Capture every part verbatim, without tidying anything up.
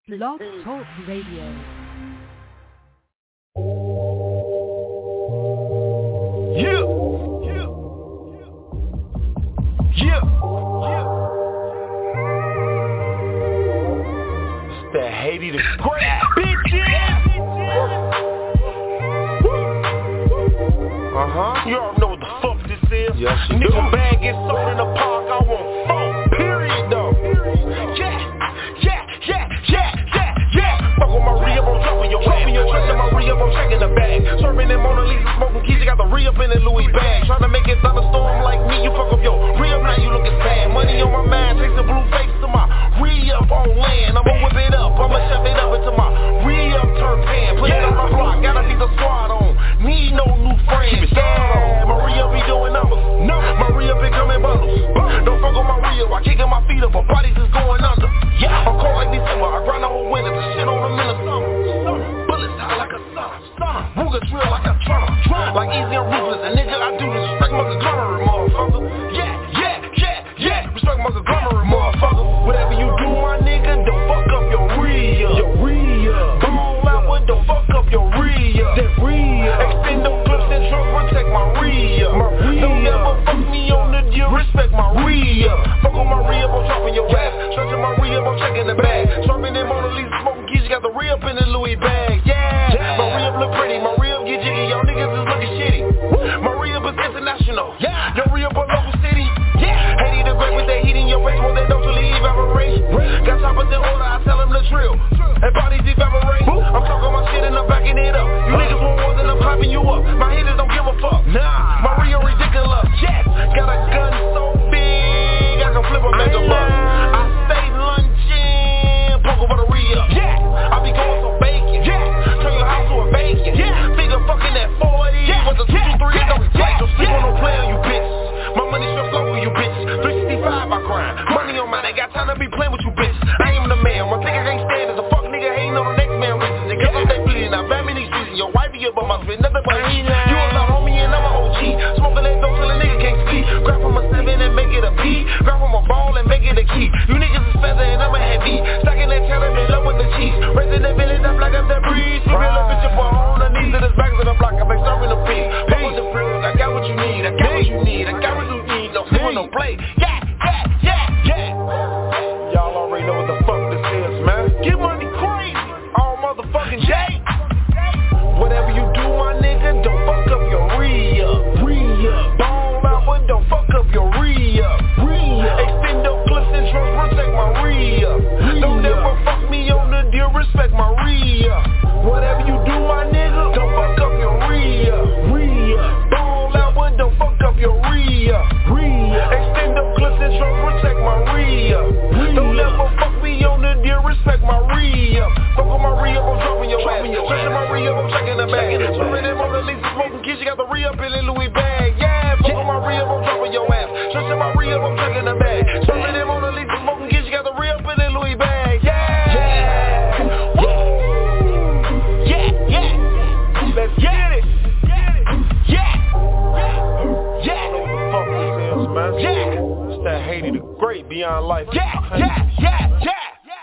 Blog Talk Radio. Yeah. Yeah. Yeah. Yeah. It's that Haiti the Great, bitches. Uh-huh. You already know what the fuck this is. Yes, you do. Nigga bag gets sold in the park, I want phone. Period, though. Yeah. Yeah. Yeah. Yeah. Yeah. Yeah. Fuck with my re-up, I'm dropping your ass. Trusting my re-up, I'm checking the bag. Serving them Mona Lisa, smoking keys, you got the re-up in the Louis bag. Trying to make it thunderstorm like me, you fuck up your re-up, now you looking sad. Money on my mind, takes a blue face to my re-up on land. I'ma whip it up, I'ma chef it up into my re-up turn pan. Put it on the block, gotta see the squad on. Need no new friends, yeah. My re-up be doing numbers, my re-up be coming bundles. Don't fuck with my re-up, I kicking my feet up, my bodies is going under. Yeah, I'm cold like December, I grind the whole winter, the shit on the middle summer. Bullets high like a summer, Ruger drill like a drummer. Like easy and ruthless, and nigga I do this, respect my conglomerate, motherfucker. Yeah, yeah, yeah, yeah, respect my conglomerate, motherfucker. Whatever you do, my nigga, don't fuck up your re-up. Your re-up. Ball out, but don't fuck up your re-up. That re-up. Extend those clips and drugs, protect my re-up. My re-up. Don't ever fuck me on the deal, respect my re-up. Fuck on my re-up, I'm dropping your ass. Stretching my re-up, I'm checking the bag. Serving them Mona Lisa, smoking keys, you got the re-up in the Louis bag. Yeah, yeah. My re-up look pretty, my re-up get jiggy, y'all niggas is looking shitty. My re-up is international, yeah. Your re-up a local city, yeah. Haiti the Great with that heat in your face, won't they don't you leave evaporate. Got choppers in order, I tell them to drill, and bodies evaporate. I'm talking my shit and I'm backing it up. You niggas want more than I'm clapping you up. My haters don't give a fuck, nah. My re-up ridiculous, yes. Got a gun so big, I can flip a mega bus. I stay lunching, poke over the re-up, yeah. I be going so bacon, yeah. Turn your house to a bacon, yeah. Figure fucking at forty, yeah. With the two two three, yeah. Don't replace, don't sleep on no play on you bitches. My money swift over you bitches, three sixty-five I grind. Money on mine, ain't got time to be playing with you bitches. I am the man, one thing I can't stand is a fuck nigga hating on the next man reasons. Niggas yeah. They bleeding, I bam in these streets, and your wife be up on my spit, nothing but heat. You a little homie and I'm a O G, smoking that dope till a nigga can't sleep. Grab from a seven and make it a P, grab from a ball and make it a key. You niggas is feather and I'm a heavy, stacking that cheddar in love with the cheese. Raising the village up like I'm the breeze. You real bitch up on the knees of this back to the block, I'm like serving the peace. Fuck with the frills, I got what you need, I got what you need, I got what you need. Don't sleep on no play, yeah, yeah, yeah, yeah. Y'all already know what the fuck this is, man. Get money crazy, all motherfucking day. Whatever you do, my nigga, don't fuck up your re-up. Re-up. Ball out, but don't fuck up your re-up. Re-up. Extend those clips and drugs, protect my re-up. Don't ever fuck me on the deal, respect my re-up. Whatever you do, my nigga, don't fuck up your re-up. Re-up. Ball out, but don't fuck up your re-up. Re-up. Extend those clips and drugs, protect my re-up. Don't ever fuck me on the deal, respect my re-up. Fuck on my re-up, I'm dropping your ass. Stretching my re-up, I'm checking the bag. Serving them Mona Lisa, smoking keys, you got the re-up in the Louis bag. Yeah, fuck on my re-up, I'm dropping your ass. Stretching my re-up, I'm checking the bag. Serving them Mona Lisa, smoking keys, you got the re-up in the Louis bag. Yeah, yeah, yeah, yeah. Let's get it. Yeah, yeah. I know what the fuck this is, man. Yeah, it's that Haiti the Great beyond life. Yeah, yeah, yeah, yeah.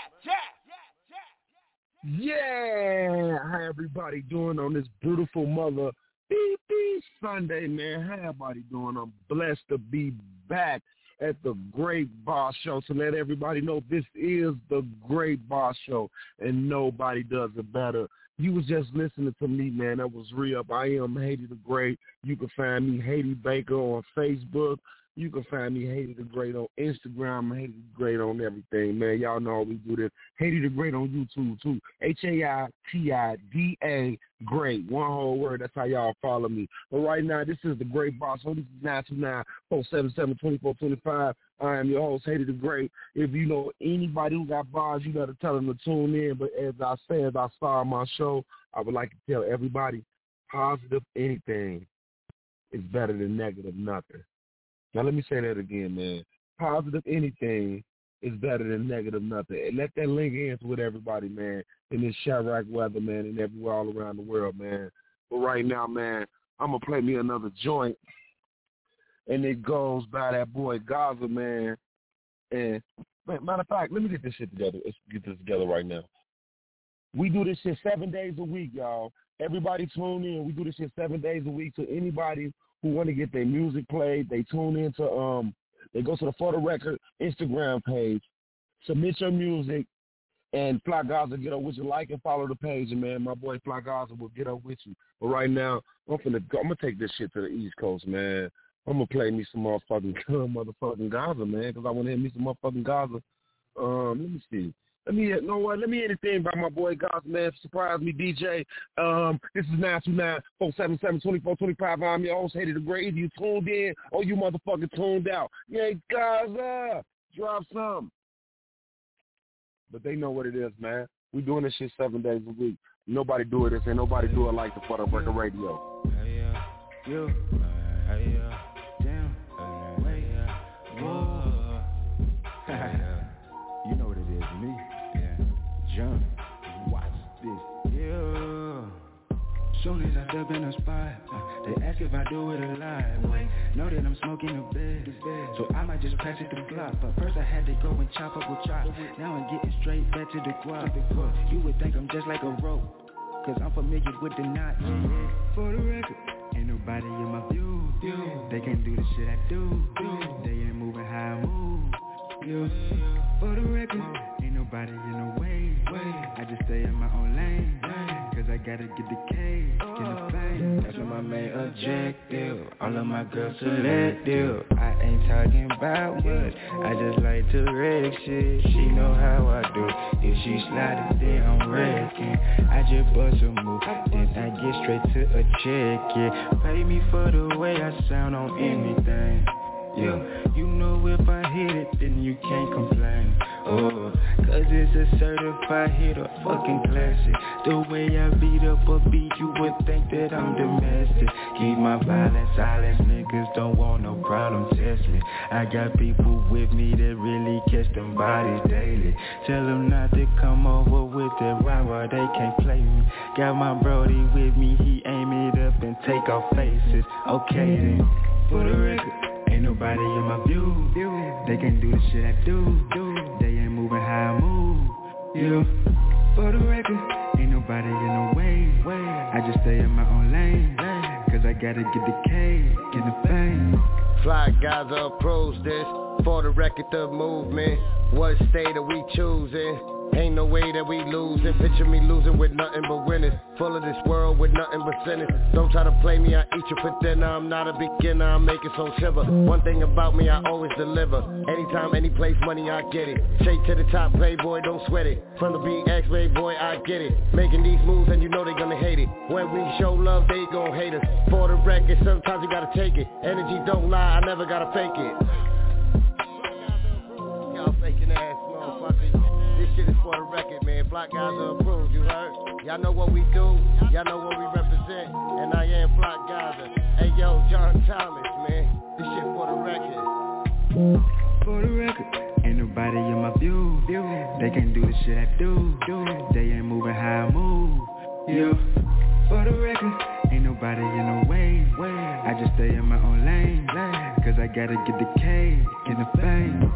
Yeah, how everybody doing on this beautiful mother beep beep Sunday, man? How everybody doing? I'm blessed to be back at the Great Boss Show to let everybody know this is the Great Boss Show, and nobody does it better. You was just listening to me, man. That was re-up. I am Haiti the Great. You can find me Haiti Baker on Facebook. You can find me Haiti the Great on Instagram, Haiti the Great on everything, man. Y'all know we do this. Haiti the Great on YouTube, too. H A I T I D A Great. One whole word. That's how y'all follow me. But right now, this is the Great Boss. So this is nine two nine, four seven seven, two four two five. I am your host, Haiti the Great. If you know anybody who got bars, you got to tell them to tune in. But as I say, as I start my show, I would like to tell everybody, positive anything is better than negative nothing. Now, let me say that again, man. Positive anything is better than negative nothing. And let that link in with everybody, man, in this Chirac weather, man, and everywhere all around the world, man. But right now, man, I'm going to play me another joint, and it goes by that boy Gaza, man. And, man, matter of fact, let me get this shit together. Let's get this together right now. We do this shit seven days a week, y'all. Everybody tune in. We do this shit seven days a week. So anybody who want to get their music played, they tune in to, um, they go to the For the Record Instagram page, submit your music, and Fly Gaza get up with you. Like and follow the page, and man, my boy Fly Gaza will get up with you. But right now, I'm finna go. I'm gonna take this shit to the East Coast, man. I'm gonna play me some motherfucking motherfucking Gaza, man, because I want to hear me some motherfucking Gaza. Um, let me see. Let me, you know what? Let me hear anything by my boy Gaza, man. Surprise me, D J. Um, this is nine two nine, four seven seven, two four two five. I'm your host, Hated the Great. Either you tuned in or you motherfucking tuned out. Yeah, Gaza, drop some. But they know what it is, man. We doing this shit seven days a week. Nobody do it this, and nobody do it like the For the Record Radio. Hey, yeah, you, hey, yeah, damn, wait, whoa. You know what it is, me. Yeah, John, watch this. Yeah. Soon as I step in the spot, uh, they ask if I do it alive. Wait, know that I'm smoking the bed, so I might just pass it to Glock. But first I had to go and chop up with chop. Now I'm getting straight back to the guap. You would think I'm just like a rope, cause I'm familiar with the knot. Yeah. For the record, ain't nobody in my view. They can't do the shit I do. They ain't moving how I move. Yeah. For the record, ain't nobody in the way. I just stay in my own lane, cause I gotta get the K, get the fame. That's my main objective. All of my girls selective. I ain't talking about much, I just like to wreck shit. She know how I do. If she slide it, then I'm wrecking. I just bust a move, then I get straight to a check, yeah. Pay me for the way I sound on anything. Yeah, you know if I hit it, then you can't complain. Oh, cause it's a certified hit, a fucking classic. The way I beat up a beat, you would think that I'm domestic. Keep my violence silence, niggas don't want no problem, test me. I got people with me that really catch them bodies daily. Tell them not to come over with that rhyme while they can't play me. Got my brody with me, he aim it up and take off faces. Okay then, for the record, ain't nobody in my view. They can't do the shit I do. They ain't moving how I move. Yeah. For the record, ain't nobody in the way. I just stay in my own lane, cause I gotta get the K, get the fame. Fly Gaza approves this. For the record, the movement. What state are we choosing? Ain't no way that we losing. Picture me losing with nothing but winners. Full of this world with nothing but sinners. Don't try to play me, I eat you for dinner. I'm not a beginner, I make it so shiver. One thing about me, I always deliver. Anytime, any place, money, I get it. Straight to the top, playboy, don't sweat it. From the B X, playboy, I get it. Making these moves and you know they gonna hate it. When we show love, they gon' hate us. For the record, sometimes you gotta take it. Energy don't lie, I never gotta fake it. Y'all faking ass motherfuckers. This shit is for the record, man. Fly Gaza approved, you heard? Y'all know what we do, y'all know what we represent. And I am Fly Gaza. Hey yo, John Thomas, man. This shit for the record. For the record, ain't nobody in my view. They can't do the shit I do. They ain't moving how I move. Yeah. For the record, ain't nobody in the way. I just stay in my own lane, cause I gotta get the K, get the fame.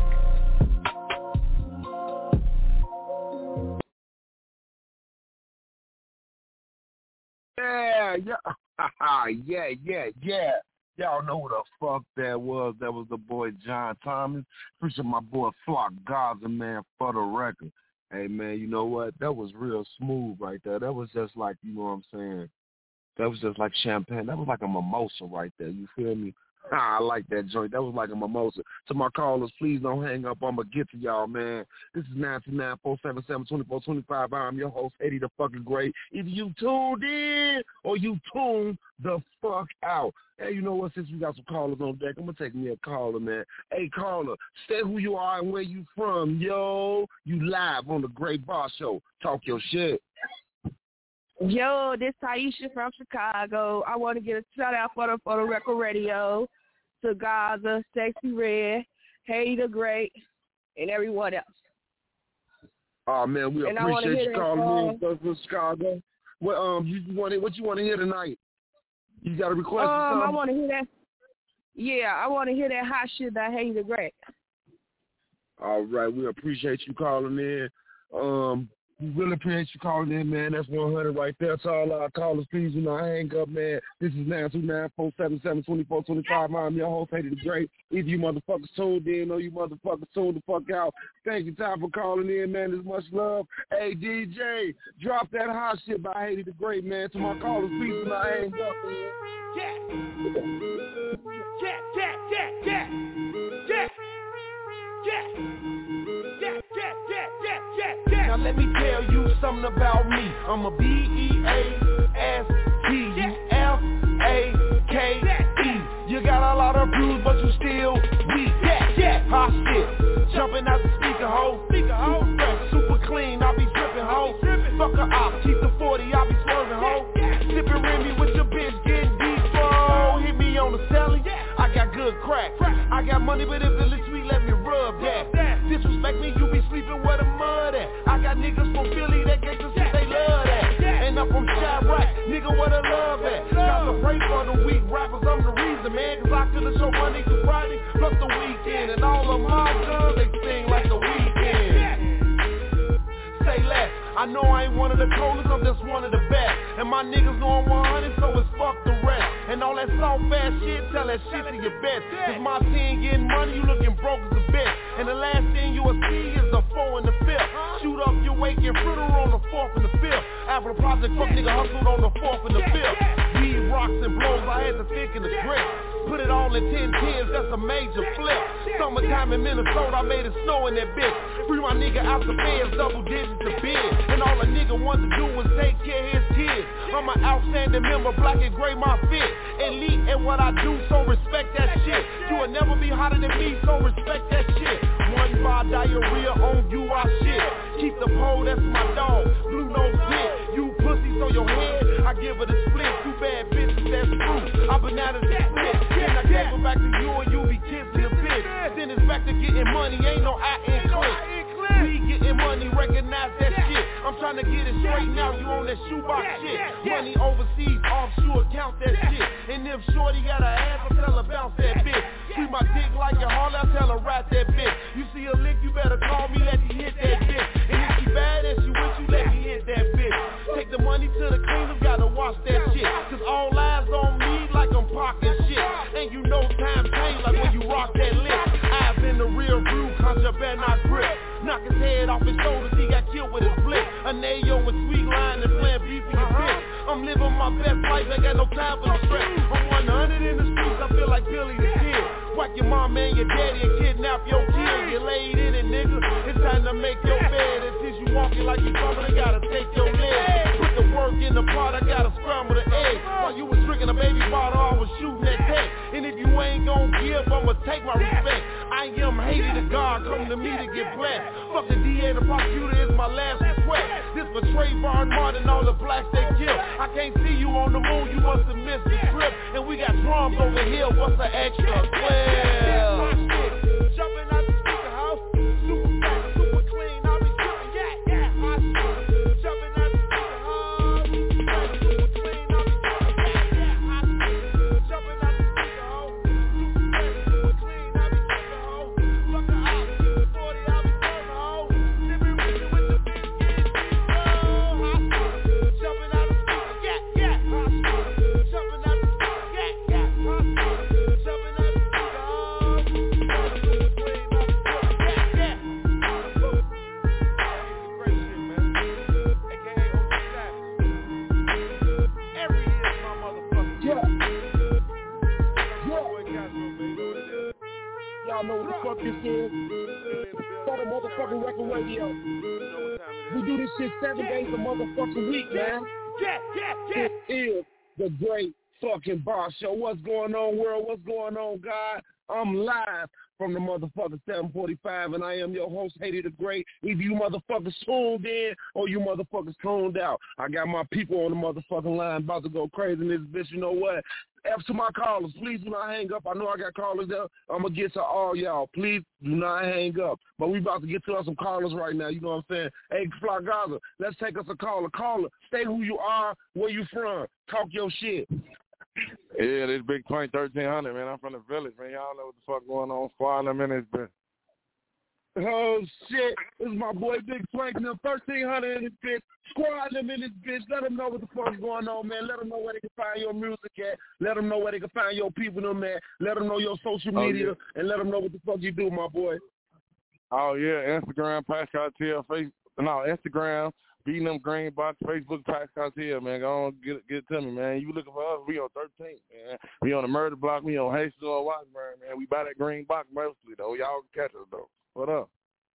Yeah, yeah, yeah, yeah, yeah. Y'all know who the fuck that was. That was the boy John Thomas. Appreciate my boy Flock Gaza, man, for the record. Hey, man, you know what? That was real smooth right there. That was just like, you know what I'm saying? That was just like champagne. That was like a mimosa right there. You feel me? I like that joint. That was like a mimosa. To my callers, please don't hang up. I'm going to get to y'all, man. This is nine two nine, four seven seven, two four two five. I'm your host, Eddie the fucking Great. Either you tuned in or you tuned the fuck out. Hey, you know what? Since we got some callers on deck, I'm going to take me a caller, man. Hey, caller, say who you are and where you from, yo. You live on the Great Boss Show. Talk your shit. Yo, this Taisha from Chicago. I want to get a shout out for the For the Record Radio to Gaza, Sexy Red, Hey the Great, and everyone else. Oh man, we and appreciate you calling in from Chicago. What um you want what you want to hear tonight? You got a request? Um, or something? I want to hear that. Yeah, I want to hear that hot shit that Hey the Great. All right, we appreciate you calling in. Um. We really appreciate you calling in, man. That's one hundred right there. To all our callers, please do not hang up, man. This is nine two nine, four seven seven, two four two five. I'm your host, Haiti the Great. Either you motherfuckers tuned in or you motherfuckers tuned the fuck out. Thank you, Ty, for calling in, man. There's much love. Hey, D J, drop that hot shit by Haiti the Great, man. To my callers, please do not hang up, man. Yeah. Yeah, yeah, yeah, yeah. Yeah. Yeah. Yeah, yeah, yeah, yeah, yeah, yeah. Now let me tell you something about me. I'm a B E A S T U F A K E. You got a lot of bruise, but you still weak. Yeah, yeah, hot shit. Jumping out the speaker hole. Speaker hole. Super fresh, super clean. I be dripping hoe. Fuck a op, keep the forty. I be swerving hoe. Sipping Remy with your bitch, getting deep. Oh, hit me on the celly. I got good crack. I got money, but if the lick sweet, let me rub that. Disrespect me, you be sleeping where the mud at. I got niggas from Philly that gangsta shit, they love that. And I'm from Chirac, nigga, where the love at? Got to pray for the weak rappers, I'm the reason, man. Cause I could've show Monday to Friday, plus the weekend. And all of my guns, they sing like the weekend. Say less. I know I ain't one of the coldest, I'm just one of the best. And my niggas know I'm one hundred, so it's fuck the rest. And all that soft ass shit, tell that shit to your best. Cause my team getting money, you looking broke as a bitch. And the last thing you will see is the four and the fifth. Shoot up your wake and fritter on the fourth and the fifth. After the project, fuck nigga hustled on the fourth and the fifth. Weed rocks and blows, I had to think in the grip. Put it all in ten tens, that's a major flip. Summertime in Minnesota, I made it snow in that bitch. Free my nigga out the feds, double digits a bid. And all a nigga wants to do is take care of his kids. I'm an outstanding member, black and gray my fit. Elite at what I do, so respect that shit. You will never be hotter than me, so respect that shit. One bar diarrhea on you, I shit. Keep the pole, that's my dog. Blue nose dick, you pussies on your head, I give it a split. Two bad bitches, that's true. I bananas and split. Then I gave it back to you and you be kissing the bitch. Then it's back to getting money, ain't no I in click. We getting money, recognize that shit. I'm trying to get it straight now, you on that shoebox shit. Money overseas, offshore, count that shit. And if shorty got a ass, I tell her bounce that bitch. Treat my dick like a Harley, I tell her rat that bitch. You see a lick, you better call me, let me hit that bitch. And if she bad and she with you, let me hit that bitch. Take the money to the cleaners, gotta watch that shit. Cause all eyes on me like I'm parking shit. And you know time change like when you rock that lick. Eyes in the rear view, contraband not grip. Knock his head off his shoulders, he got killed with his flip. A Nayo with sweet line and playing beef in your bitch. I'm living my best life, ain't got no time for the stress. I'm one hundred in the streets, I feel like Billy the Kid. Whack your mom and your daddy and kidnap your kids. Get laid in it, nigga. It's time to make your bed. And since you walking like you coming, I gotta take your leg. Put the work in the pot, I gotta scramble the egg. While you was drinking a baby bottle, I was shooting that tech. And if you ain't gon' give, I'ma take my respect. I am hated to God, come to me to get blessed. Fuck the D A, the prosecutor is my last request. This for Trayvon Martin, all the blacks they kill. I can't see you on the moon, you must have missed the trip. And we got drums over here, what's the extra? Well, jumping out the speaker house, super fat, super clean, I'll be tripping, yeah, yeah, hot shit. Jumping out the speaker house, super clean, I'll be tripping, yeah, yeah, hot shit. Jumping out the speaker house, super fat, super clean, I'll be tripping, ho. Fuck the op, keep the forty, I'll be serving, ho. Sipping Remy with the bitch, getting deep, oh, hot shit. Jumping out the speaker, yeah, yeah, hot shit. Jumping out the speaker, yeah, yeah, hot shit. Jumping out the Y'all know what the fuck this is. For the motherfucking record radio. We do this shit seven days a motherfucking week, man. Yeah, yeah, yeah. It is the Great Fucking Boss Show. What's going on, world? What's going on, God? I'm live from the motherfucking seven forty-five, and I am your host, Haiti the Great. Either you motherfuckers tuned in or you motherfuckers tuned out. I got my people on the motherfucking line about to go crazy in this bitch. You know what? F to my callers, please do not hang up. I know I got callers there. I'm going to get to all y'all. Please do not hang up. But we about to get to us some callers right now. You know what I'm saying? Hey, Fly Gaza, let's take us a caller. Caller, stay who you are, where you from. Talk your shit. Yeah, this Big Twenty thirteen hundred, man. I'm from the village, man. Y'all know what the fuck going on. Squad them in this bitch. Oh, shit. This is my boy Big Frank and them thirteen hundred in this bitch. Squad them in this bitch. Let them know what the fuck's going on, man. Let them know where they can find your music at. Let them know where they can find your people, them, man. Let them know your social media, oh, yeah. And let them know what the fuck you do, my boy. Oh, yeah. Instagram, Pascal Tell. Facebook, no, Instagram, Beating Them Green Box, Facebook, Pascal Tell, man. Go on, get, get it to me, man. You looking for us, we on thirteenth, man. We on the murder block. We on Hastings or Washburn, man. We buy that green box mostly, though. Y'all can catch us, though. What up?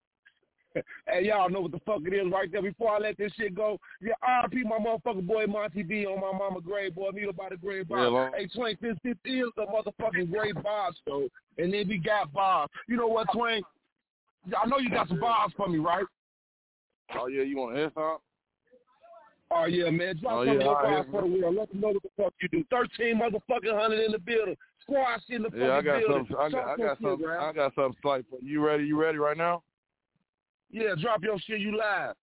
Hey, y'all know what the fuck it is right there. Before I let this shit go, yeah, R P my motherfucking boy Monty B on my mama grave, boy. Meet by the grave box. Yeah, hey, Twank, this, this is the motherfucking grave box, though. And then we got Bob. You know what, Twank? I know you got some bars for me, right? Oh, yeah, you want to hear something? Oh, yeah, man. Drop oh, some yeah, of your bars for the wheel. Let them know what the fuck you do. thirteen motherfucking hundred in the building. Squash in the fucking yeah, I got building. Some, I got, I got something. I got something slight for you. You ready? You ready right now? Yeah, drop your shit. You live.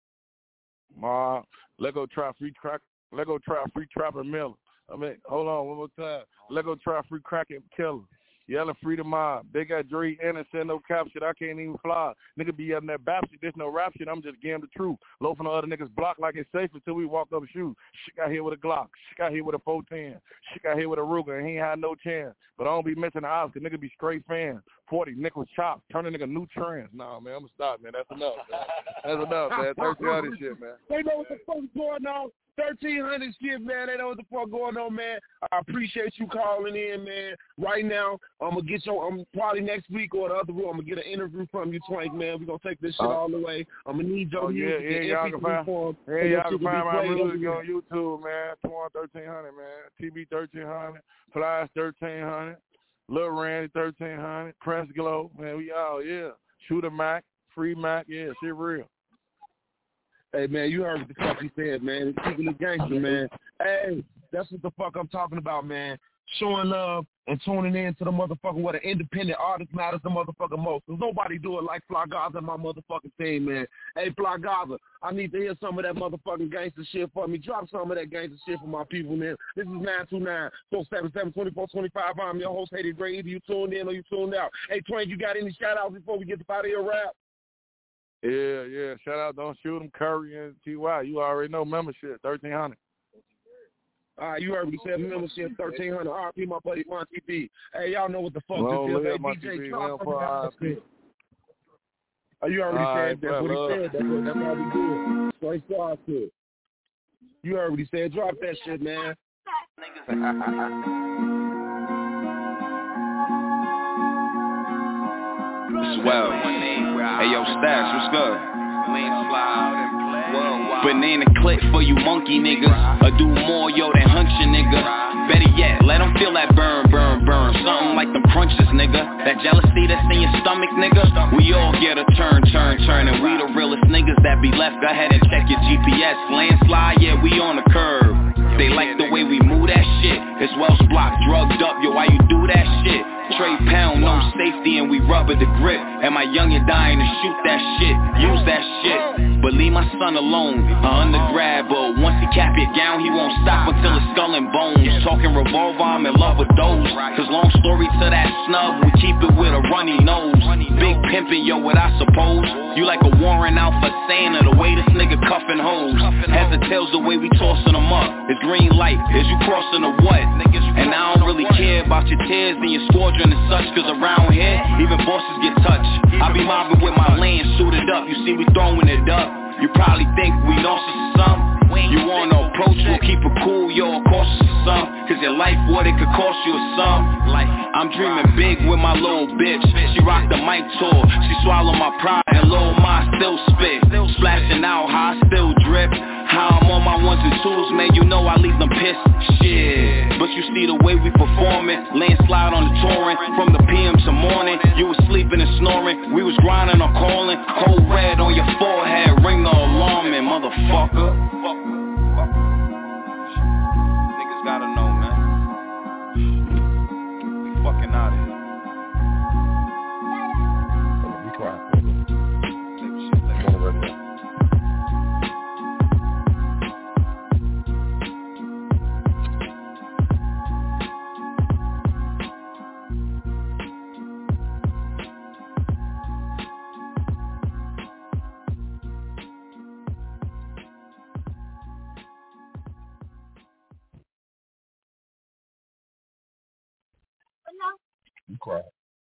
Ma, let go try free crack. Let go try free trapper Miller. I mean, hold on one more time. Let go try free crack and killer. Yelling free to mob. They got Dre innocent, no cap shit. I can't even fly. Nigga be yelling that bap shit. There's no rap shit. I'm just getting the truth. Loafing on other niggas' block like it's safe until we walk up shoes. Shit got here with a Glock. Shit got here with a four ten. Shit got here with a Ruger, and he ain't had no chance. But I don't be missing the odds because nigga be straight fan. forty nickel chops. Turn a nigga new trends. Nah, man, I'm going to stop, man. That's enough, man. That's enough, man. thirteen hundred shit, man. They know what the fuck's going on. thirteen hundred shit, man. They know what the fuck going on, man. I appreciate you calling in, man. Right now, I'm going to get your, I'm probably next week or the other room, I'm going to get an interview from you, Twank, man. We're going to take this shit uh, all the way. I'm going to need your oh, music. Yeah, yeah, y'all can find, form, yeah, y'all can find my music on YouTube, man. Twan thirteen hundred, man. T B thirteen hundred. Flies thirteen hundred. Lil Randy thirteen hundred. Press Glow, man. We all, yeah. Shooter Mac. Free Mac, yeah, shit real. Hey, man, you heard what the fuck he said, man. It's keeping the gangster, man. Hey, that's what the fuck I'm talking about, man. Showing love and tuning in to the motherfucker what an independent artist matters the motherfucker most. There's nobody do it like Fly Gaza and my motherfucking team, man. Hey, Fly Gaza, I need to hear some of that motherfucking gangster shit for me. Drop some of that gangster shit for my people, man. This is nine two nine, four seven seven, two four two five. I'm your host, Hated Gray. Either you tuned in or you tuned out. Hey, Twain, you got any shout-outs before we get out of here, rap? Yeah, yeah. Shout out, Don't Shoot 'em, Curry and T Y. You already know membership, thirteen hundred. All right, you already said membership, thirteen hundred. R P, my buddy Monty B. Hey, y'all know what the fuck Long this is. Hey, D J B, Clark. Oh, you already all said right, that's what he said. That's, what, that's how we do it. So he started to. You already said, drop that shit, man. Swell. Hey, yo, Stash, what's good? Banana clip for you monkey niggas. Or do more, yo, than hunch ya nigga. Better yet, let them feel that burn, burn, burn. Something like them crunches, nigga. That jealousy that's in your stomach, nigga. We all get a turn, turn, turn. And we the realest niggas that be left. Go ahead and check your G P S. Landslide, yeah, we on the curve. They like the way we move that shit. It's Welsh Block, drugged up, yo, why you do that shit? Trade pound, no safety, and we rubber the grip. And my youngin' dying to shoot that shit, use that shit. But leave my son alone, a undergrad, but once he cap your gown, he won't stop until his skull and bones. Talking revolver, I'm in love with those. Cause long story to that snub, we keep it with a runny nose. Big pimpin', yo, what I suppose. You like a warrant out for Santa, the way this nigga cuffin' hoes. Heads or tails, the way we tossin' them up. It's green light, is you crossin' or what? And I don't really care about your tears and your squadron and such, cause around here, even bosses get touched. I be mobbing with my land, shoot it up, you see we throwing it up. You probably think we lost us or something. You wanna approach, we'll keep it cool, yo, of course it's some. Cause your life, what it could cost you or some. I'm dreaming big with my little bitch. She rocked the mic tour, she swallowed my pride and little ma still spit. Splashing out, how I still drip. How I'm on my ones and twos, man, you know I leave them pissed. Shit, but you see the way we performing. Landslide on the touring, from the P M to morning. You was sleeping and snoring, we was grinding or calling. Cold red on your forehead, ring the alarm, man, motherfucker. Niggas gotta know, man. We fucking out of here. Be quiet. You cry.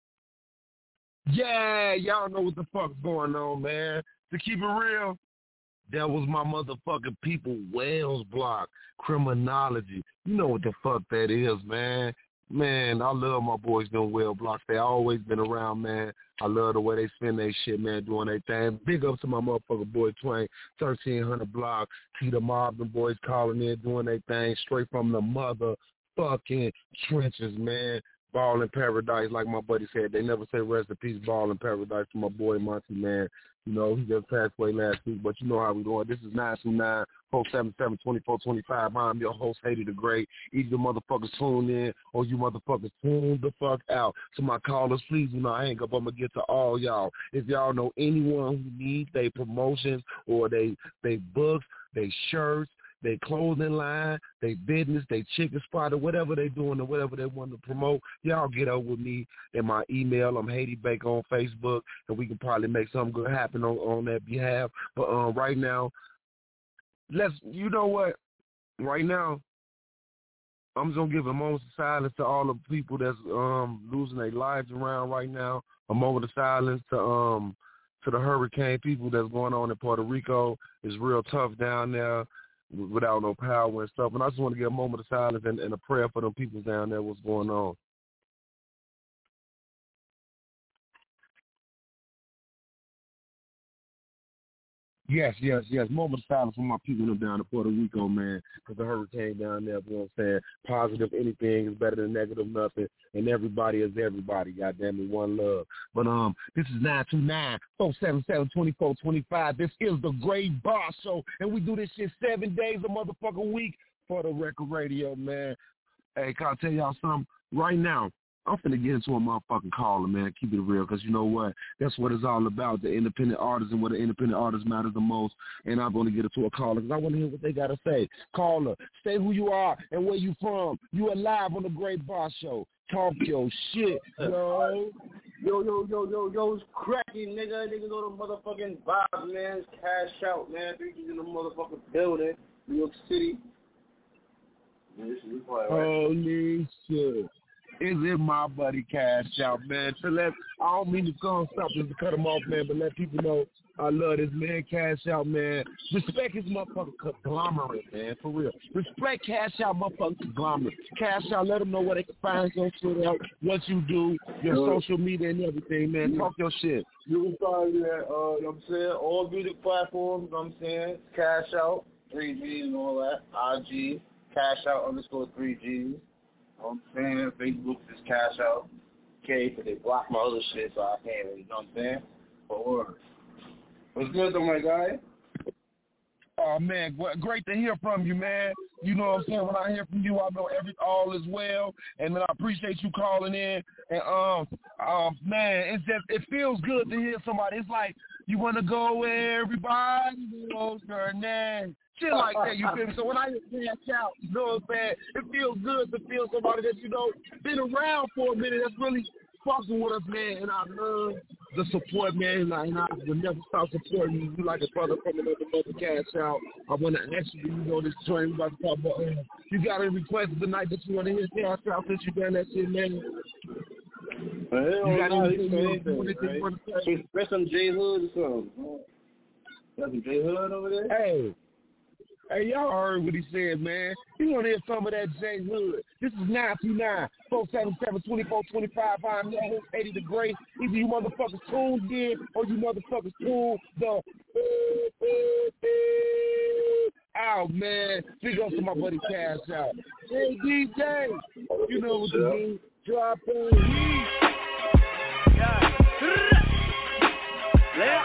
Yeah, y'all know what the fuck's going on, man. To keep it real, that was my motherfucking People Wells block, Criminology. You know what the fuck that is, man. Man, I love my boys doing well blocks. They always been around, man. I love the way they spend their shit, man, doing their thing. Big up to my motherfucking boy Twain, thirteen hundred block. See the mob, the boys calling in, doing their thing straight from the motherfucking trenches, man. Ball in paradise, like my buddy said. They never say rest in peace, ball in paradise to my boy Monty, man. You know, he just passed away last week, but you know how we doing. This is nine two nine, four seven seven, two four two five. I'm your host, Haiti the Great. Either you motherfuckers tune in or you motherfuckers tune the fuck out. To my callers, please do not hang up. I'm going to get to all y'all. If y'all know anyone who needs their promotions or they, they books, they shirts, they clothing line, they business, they chicken spot, or whatever they doing or whatever they want to promote, y'all get up with me in my email. I'm Haiti Baker on Facebook, and we can probably make something good happen on, on that behalf. But um, right now, let's, you know what? Right now, I'm just going to give a moment of silence to all the people that's um, losing their lives around right now. A moment of silence to um to the hurricane people that's going on in Puerto Rico. It's real tough down there without no power and stuff. And I just want to get a moment of silence and, and a prayer for them people down there, what's going on. Yes, yes, yes. Moment of silence for my people down in Puerto Rico, man, because the hurricane down there, you know what I'm saying? Positive anything is better than negative nothing, and everybody is everybody. Goddamn it, one love. But um, this is nine two nine, four seven seven, two four two five. This is the Great Boss Show, and we do this shit seven days a motherfucking week for the record radio, man. Hey, can I tell y'all something? Right now, I'm finna get into a motherfucking caller, man. Keep it real, because you know what? That's what it's all about, the independent artists and what the independent artists matter the most. And I'm going to get into a caller because I want to hear what they got to say. Caller, say who you are and where you from. You are live on the Great Boss Show. Talk your shit, yo. Yo, yo, yo, yo, yo, it's cracking, nigga. Nigga go to motherfucking Bob, man. It's cash out, man. Bitches in the motherfucking building. New York City. Holy shit. Is it my buddy Cash Out, man? To let, I don't mean to come stop just to cut him off, man, but let people know I love this man, Cash Out, man. Respect his motherfucking conglomerate, man, for real. Respect Cash Out, motherfucking conglomerate. Cash Out, let them know where they can find your shit out, what you do, your Yo. social media and everything, man. Talk your shit. You can find me at, uh, you know what I'm saying, all music platforms, you know what I'm saying, Cash Out, three G's and all that, I G, Cash Out underscore three G's. You know what I'm saying? Facebook is Cash Out. Okay, because they block my other shit, so I can't really, you know what I'm saying? But word. What's good, though, my guy? Oh, man, great to hear from you, man. You know what I'm saying? When I hear from you, I know every all is well, and then I appreciate you calling in. And, um, um, man, it's just, it feels good to hear somebody. It's like, you want to go where everybody knows her name. Shit like that, you feel me? So when I hear Cash Out, you know what I'm saying? It feels good to feel somebody that, you know, been around for a minute that's really fucking with us, man. And I love the support, man. And I, and I will never stop supporting you. You like a brother from another mother, Cash Out. I want to ask you, you know, this train about to talk about, uh, you got any requests tonight that you want to hear Cash Out since you done that shit, man? Well, you got anything you want to say? Press some J Hood or something. Got some J Hood over there? Hey. Hey, y'all heard what he said, man. You want to hear some of that J Hood. This is nine two nine, four seven seven, two four two five. I'm your host, Eddie the Great. Either you motherfuckers tuned in or you motherfuckers tuned the out, man. Big up to my buddy Cash Out. Hey, D J, you know what to do. Drop on heat. Yeah. Let's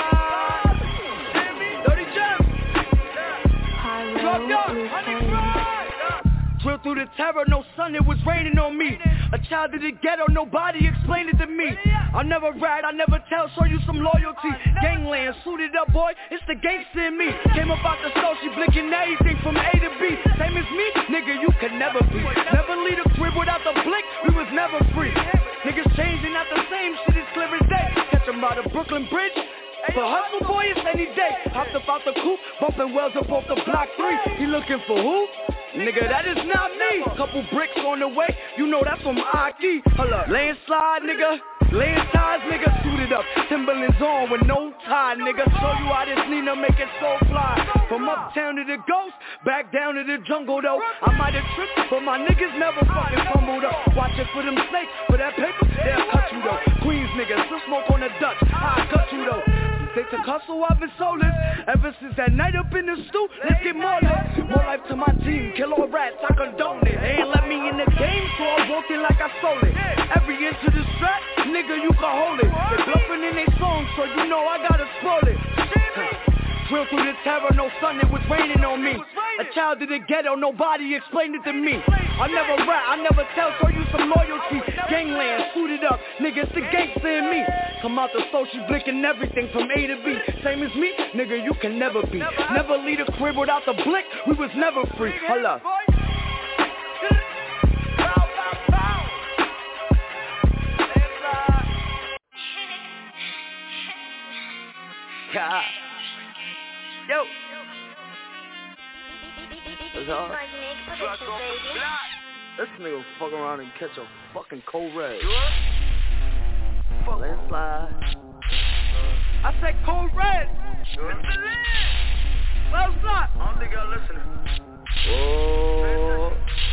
Drill through the terror, no sun, it was raining on me. A child of the ghetto, nobody explained it to me. I never ride, I never tell, show you some loyalty. Gangland, suited up, boy, it's the gangster in me. Came up out the soul, she blinking everything from A to B. Same as me, nigga, you could never be. Never leave a crib without the blink, we was never free. Niggas changing, not the same, shit is clear as day. Catch them by the Brooklyn Bridge. But hustle boy, it's any day. Hopped up out the coupe, bumping wells up off the block three. He looking for who? Nigga, that is not me. Couple bricks on the way, you know that's from Aki. Hold up, landslide, nigga. Landslides, nigga, suited up. Timberlands on with no tie, nigga. Show you how this Nina make it so fly. From uptown to the ghost, back down to the jungle though. I might have tripped, but my niggas never fucking fumbled up. Watch it for them snakes, for that paper, they'll cut you though. Queens niggas, still smoke on the Dutch, I cut you though. They took hustle, I've been soulless ever since that night up in the stoop. Let's get more lit, more life to my team. Kill all rats, I condone it. They ain't let me in the game, so I walked in like I stole it. Every inch of the strap, nigga, you can hold it. They bluffing in they songs, so you know I gotta spoil it. Drill through the terror, no sun, it was raining on me. A child of the ghetto, nobody explained it to me. I never rap, I never tell, show you some loyalty. Gangland, suited up, nigga, it's the gangster in me. Come out the store, she blinking everything from A to B. Same as me, nigga, you can never be. Never leave a crib without the blick, we was never free. Hold up. God. Yo. That's all. This nigga will fuck around and catch a fucking cold red. Landslide. I said cold red. Sure. Well, it's not. I don't think y'all listening. Oh.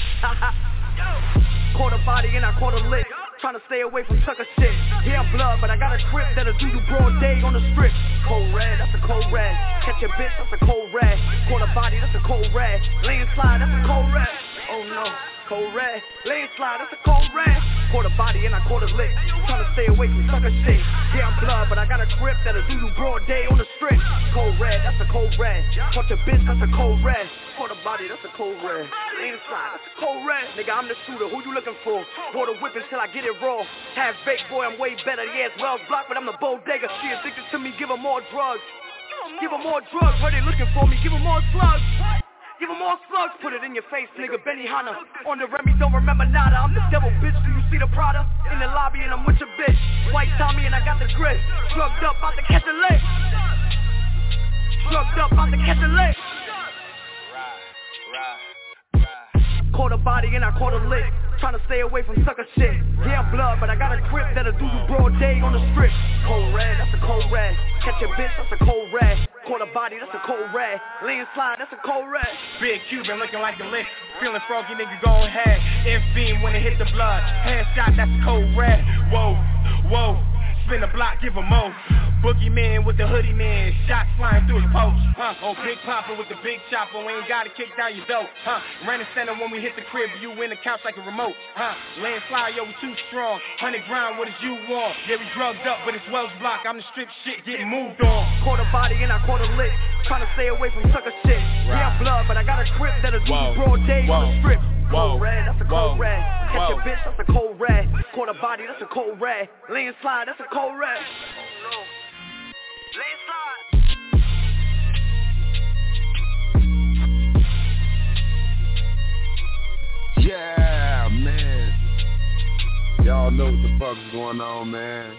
Yo. Caught a body and I caught a lick. Trying to stay away from sucker shit. Yeah, I'm blood, but I got a grip that'll do you broad day on the strip. Cold red, that's a cold red. Catch a bitch, that's a cold red. Caught a body, that's a cold red. Landslide, that's a cold red. Oh no, cold red. Landslide, that's a cold red. Caught a body and I caught a lick. Trying to stay away from sucker shit. Yeah, I'm blood, but I got a grip that'll do you broad day on the strip. Cold red, that's a cold red. Catch a bitch, that's a cold red. Caught a body, that's a cold red. Landslide, that's a cold red. Nigga, I'm the shooter, who you looking for? Water whip until I get it raw. Half baked, boy, I'm way better. Yeah, it's Wells Block, but I'm the bodega. She addicted to me, give her more drugs. Give her more drugs, heard they looking for me, give her more slugs. Give her more slugs, put it in your face, nigga, Benny Hanna. On the Remy, don't remember nada. I'm the devil, bitch, do you see the Prada? In the lobby and I'm with your bitch. White Tommy and I got the grip. Drugged up, about to catch a lick. Drugged up, about to catch a lick. Caught a body and I caught a lick. Trying to stay away from sucker shit. Yeah, I'm blood, but I got a grip that'll do you broad day on the strip. Cold red, that's a cold red. Catch a bitch, that's a cold red. Caught a body, that's a cold red. Landslide, that's a cold red. Big Cuban looking like a lick. Feeling froggy, nigga, go ahead. F-beam when it hit the blood. Headshot, that's a cold red. Whoa, whoa. Spin the block, give a mo. Boogeyman with the hoodie man. Shots flying through his post. Huh? Oh, Big Papa with the big chopper. We ain't gotta kick down your dope. Huh? Ran the center when we hit the crib. You in the couch like a remote. Huh? Landslide, yo, we too strong. Hundred grind, what is you want? Yeah, we drugged up, but it's Wells Block. I'm the strip shit getting moved on. Caught a body and I caught a lick. Trying to stay away from sucker shit. Yeah, I'm blood, but I got a grip that'll do you broad day on the strip. Cold red, that's a cold red. Catch a bitch, that's a cold red. Caught a body, that's a cold red. Landslide, that's a cold red. Oh no. Landslide. Yeah, man. Y'all know what the fuck's going on, man.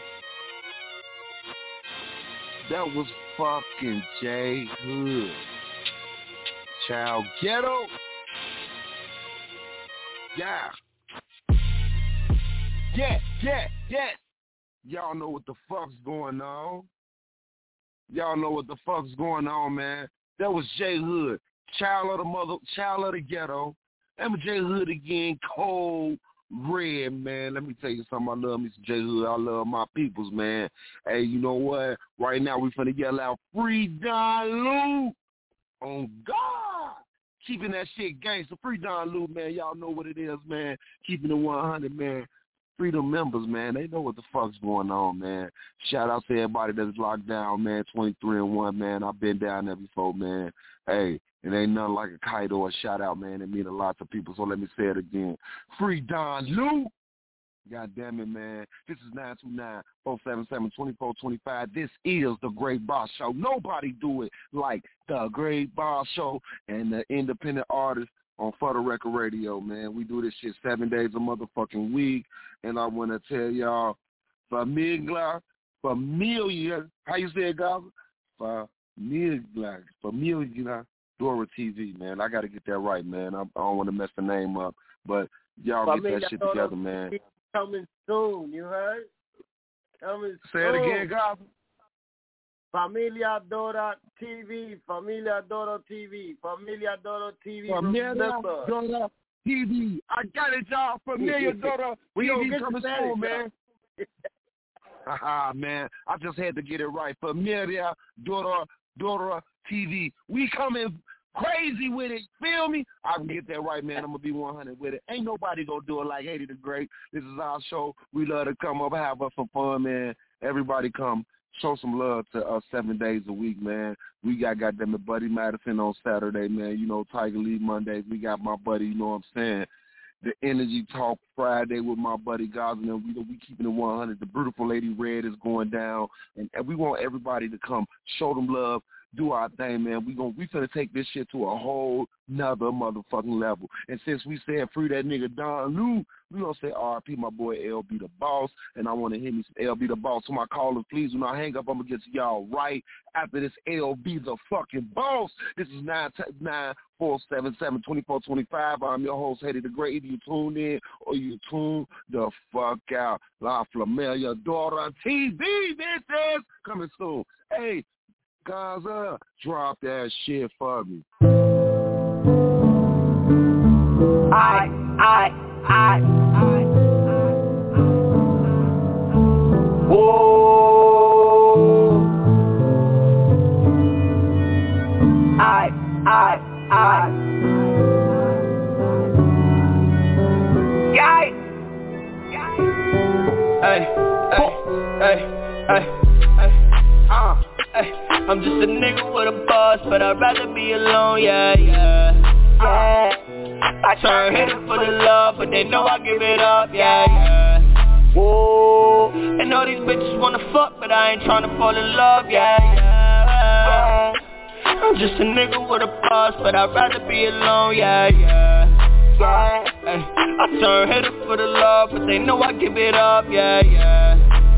That was fucking J Hood. Child Ghetto. Yeah. Yeah, yeah, yeah. Y'all know what the fuck's going on. Y'all know what the fuck's going on, man. That was J Hood, child of the mother, child of the ghetto. I'm J Hood again, cold red, man. Let me tell you something. I love me some J Hood. I love my peoples, man. Hey, you know what? Right now we finna yell out Free Don Lou. On God. Keeping that shit gangster. Free Don Lou, man. Y'all know what it is, man. Keeping it one hundred, man. Freedom members, man. They know what the fuck's going on, man. Shout out to everybody that's locked down, man. twenty-three and one, man. I've been down there before, man. Hey, it ain't nothing like a kite or a shout out, man. It means a lot to people, so let me say it again. Free Don Lou. God damn it, man. This is nine two nine, four seven seven, two four two five. This is the Great Boss Show. Nobody do it like the Great Boss Show and the independent artist on For The Record Radio, man. We do this shit seven days a motherfucking week. And I want to tell y'all, familia, familia, how you say it, guys? Familia, familia, Dora T V, man. I got to get that right, man. I, I don't want to mess the name up, but y'all Familia get that shit Dora together, man. T V coming soon, you heard? Coming Say soon. it again, guys. Familia Dora T V, Familia Dora T V, Familia Dora T V. Familia Dora T V. I got it, y'all. Familia Dora T V coming soon, man. Haha, man. I just had to get it right. Familia Dora Dora T V. We coming crazy with it. Feel me? I can get that right, man. I'm going to be one hundred with it. Ain't nobody going to do it like Haiti the Great. This is our show. We love to come up, have us some fun, man. Everybody come. Show some love to us seven days a week, man. We got goddamn it, Buddy Madison on Saturday, man. You know, Tiger League Mondays. We got my buddy, you know what I'm saying, the Energy Talk Friday with my buddy Gosling. We we keeping it one hundred. The Beautiful Lady Red is going down, and, and we want everybody to come, show them love, do our thing, man. We gonna we finna take this shit to a whole nother motherfucking level. And since we said free that nigga Don Lou, we gonna say R I P my boy L B the Boss, and I want to hear me some L B the Boss. So my callers, please do not hang up. I'm gonna get to y'all right after this L B the fucking Boss. This is nine nine four seven seven twenty four twenty five. I'm your host, Haiti the Great. Either you tuned in or you tuned the fuck out. La Familia Dora T V, bitches, coming soon. Hey, Gaza, drop that shit for me. I, I, I, I, whoa. I, I, I, yeah. Hey, hey, hey, hey, hey, uh. Ay, I'm just a nigga with a boss, but I'd rather be alone, yeah, yeah, yeah. I turn hitter for the love, but they know I give it up, yeah, yeah. Whoa, and all these bitches wanna fuck, but I ain't tryna fall in love, yeah, yeah. I'm just a nigga with a boss, but I'd rather be alone, yeah, yeah, yeah. Ay, I turn hitter for the love, but they know I give it up, yeah, yeah.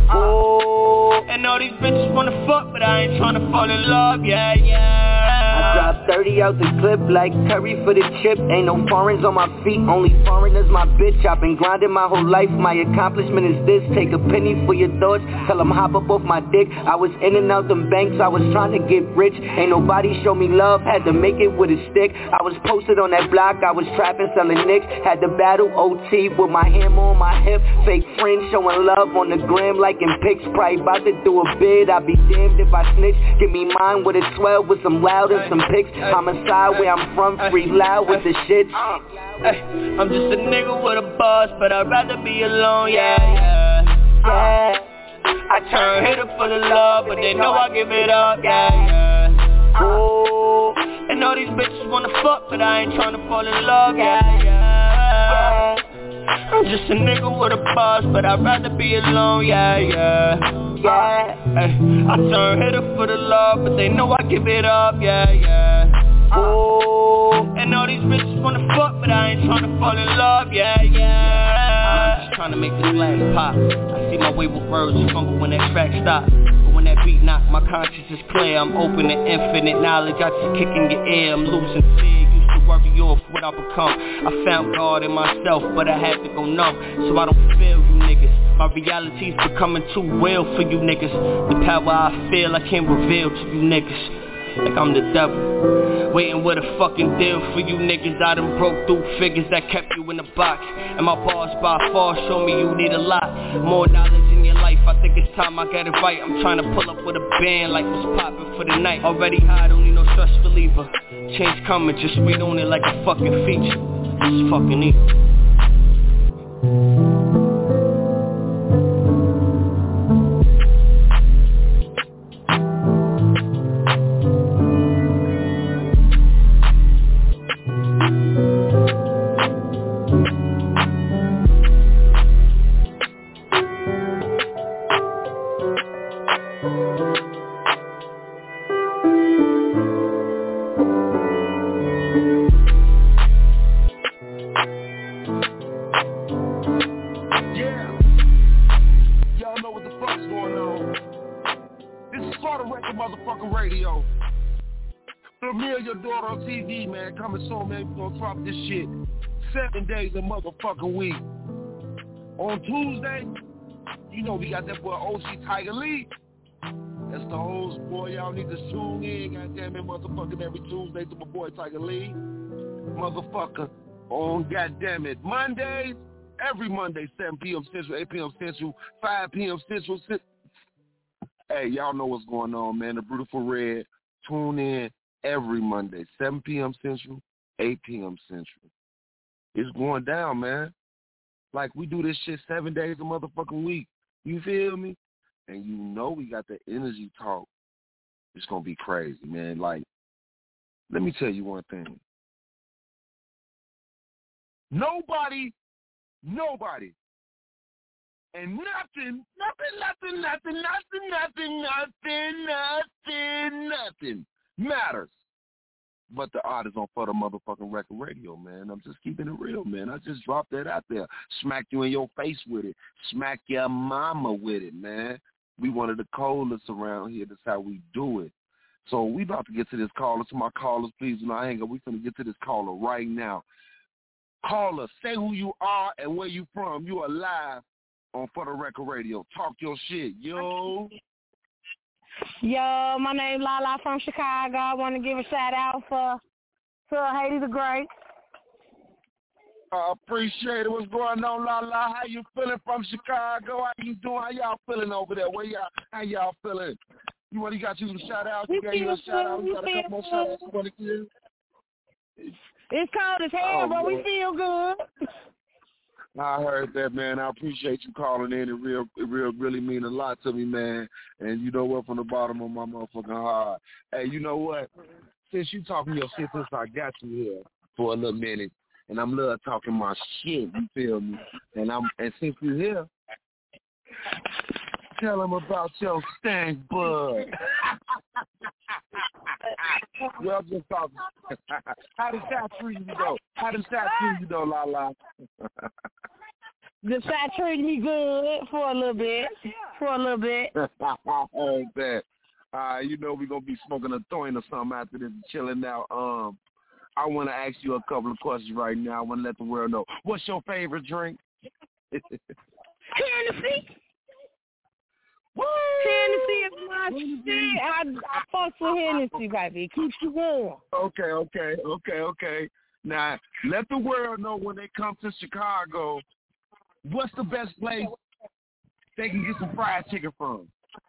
Oh, and all these bitches wanna fuck, but I ain't tryna fall in love, yeah, yeah. I dropped thirty out the clip like Curry for the chip. Ain't no foreigns on my feet, only foreigners my bitch. I've been grinding my whole life, my accomplishment is this. Take a penny for your thoughts, tell them hop up off my dick. I was in and out them banks, I was trying to get rich. Ain't nobody show me love, had to make it with a stick. I was posted on that block, I was trapping, selling nicks. Had to battle O T with my hammer on my hip. Fake friends showing love on the gram like in pics. Probably about to do a bid, I'd be damned if I snitch. Give me mine with a twelve with some loud and some pics. Homicide where I'm from, free loud with the shit. I'm just a nigga with a boss, but I'd rather be alone, yeah, yeah, yeah. I turn hitter for the love, but they know I give it up, yeah, yeah. Oh, and all these bitches wanna fuck, but I ain't tryna fall in love, yeah, yeah. I'm just a nigga with a boss, but I'd rather be alone, yeah, yeah, yeah. Ay, I turn hitter for the love, but they know I give it up, yeah, yeah. Oh, and all these bitches wanna fuck, but I ain't tryna fall in love, yeah, yeah. I'm just tryna make this last pop. I see my way with words fumble when that track stop. But when that beat knock, my conscience is clear. I'm open to infinite knowledge, I just kick in your ear, I'm losing fear. Worry off what I become. I found God in myself, but I had to go numb, so I don't feel you niggas. My reality's becoming too real for you niggas. The power I feel I can't reveal to you niggas. Like I'm the devil, waiting with a fucking deal for you niggas. I done broke through figures that kept you in the box, and my bars by far show me you need a lot more knowledge in your life. I think it's time I get it right. I'm trying to pull up with a band like what's poppin' for the night. Already high, don't need no stress reliever. Change coming, just read on it like a fucking feature. It's fucking easy. T V, man. Coming soon, man. We're going to drop this shit seven days a motherfucking week. On Tuesday, you know we got that boy O G Tiger Lee. That's the host, boy. Y'all need to tune in, goddamn it, motherfucking every Tuesday to my boy Tiger Lee. Motherfucker. On goddamn it. Mondays, every Monday, seven p.m. Central, eight p.m. Central, five p.m. Central. Hey, y'all know what's going on, man. The Beautiful Red. Tune in every Monday, seven p.m. Central, eight p.m. Central. It's going down, man. Like, we do this shit seven days a motherfucking week. You feel me? And you know we got the energy talk. It's going to be crazy, man. Like, let me tell you one thing. Nobody, nobody, and nothing, nothing, nothing, nothing, nothing, nothing, nothing, nothing, nothing matters but the artist on For the Motherfucking Record Radio, man. I'm just keeping it real, man. I just dropped that out there. Smack you in your face with it. Smack your mama with it, man. We one of the coldest around here. That's how we do it. So we about to get to this caller. To my callers, please do not hang up. We're going to get to this caller right now. Caller, say who you are and where you from. You are live on For the Record Radio. Talk your shit, yo. Yo, my name Lala from Chicago. I want to give a shout out for to Haiti the Great. I appreciate it. What's going on, Lala? How you feeling from Chicago? How you doing? How y'all feeling over there? Where y'all? How y'all feeling? You want to got you some shout outs? You got you a shout out? You got a couple more shout outs you want to give? It's cold as hell, oh, but man. We feel good. I heard that, man. I appreciate you calling in. It real, it real, really mean a lot to me, man. And you know what? From the bottom of my motherfucking heart. Hey, you know what? Since you talking your shit, since I got you here for a little minute, and I'm love talking my shit, you feel me? And I'm, and since you here, tell them about your stank bud. Well, just talking. How does that treat you, though? How does that treat you, though, Lala? The shot treated me good for a little bit. For a little bit. I heard that. Uh, you know we're going to be smoking a joint or something after this, chilling out. Um, I want to ask you a couple of questions right now. I want to let the world know. What's your favorite drink? Hennessy. Woo! Hennessy is my shit. I, I fuck with Hennessy, baby. It keeps you warm. Okay, okay, okay, okay. Now, let the world know when they come to Chicago, what's the best place they can get some fried chicken from?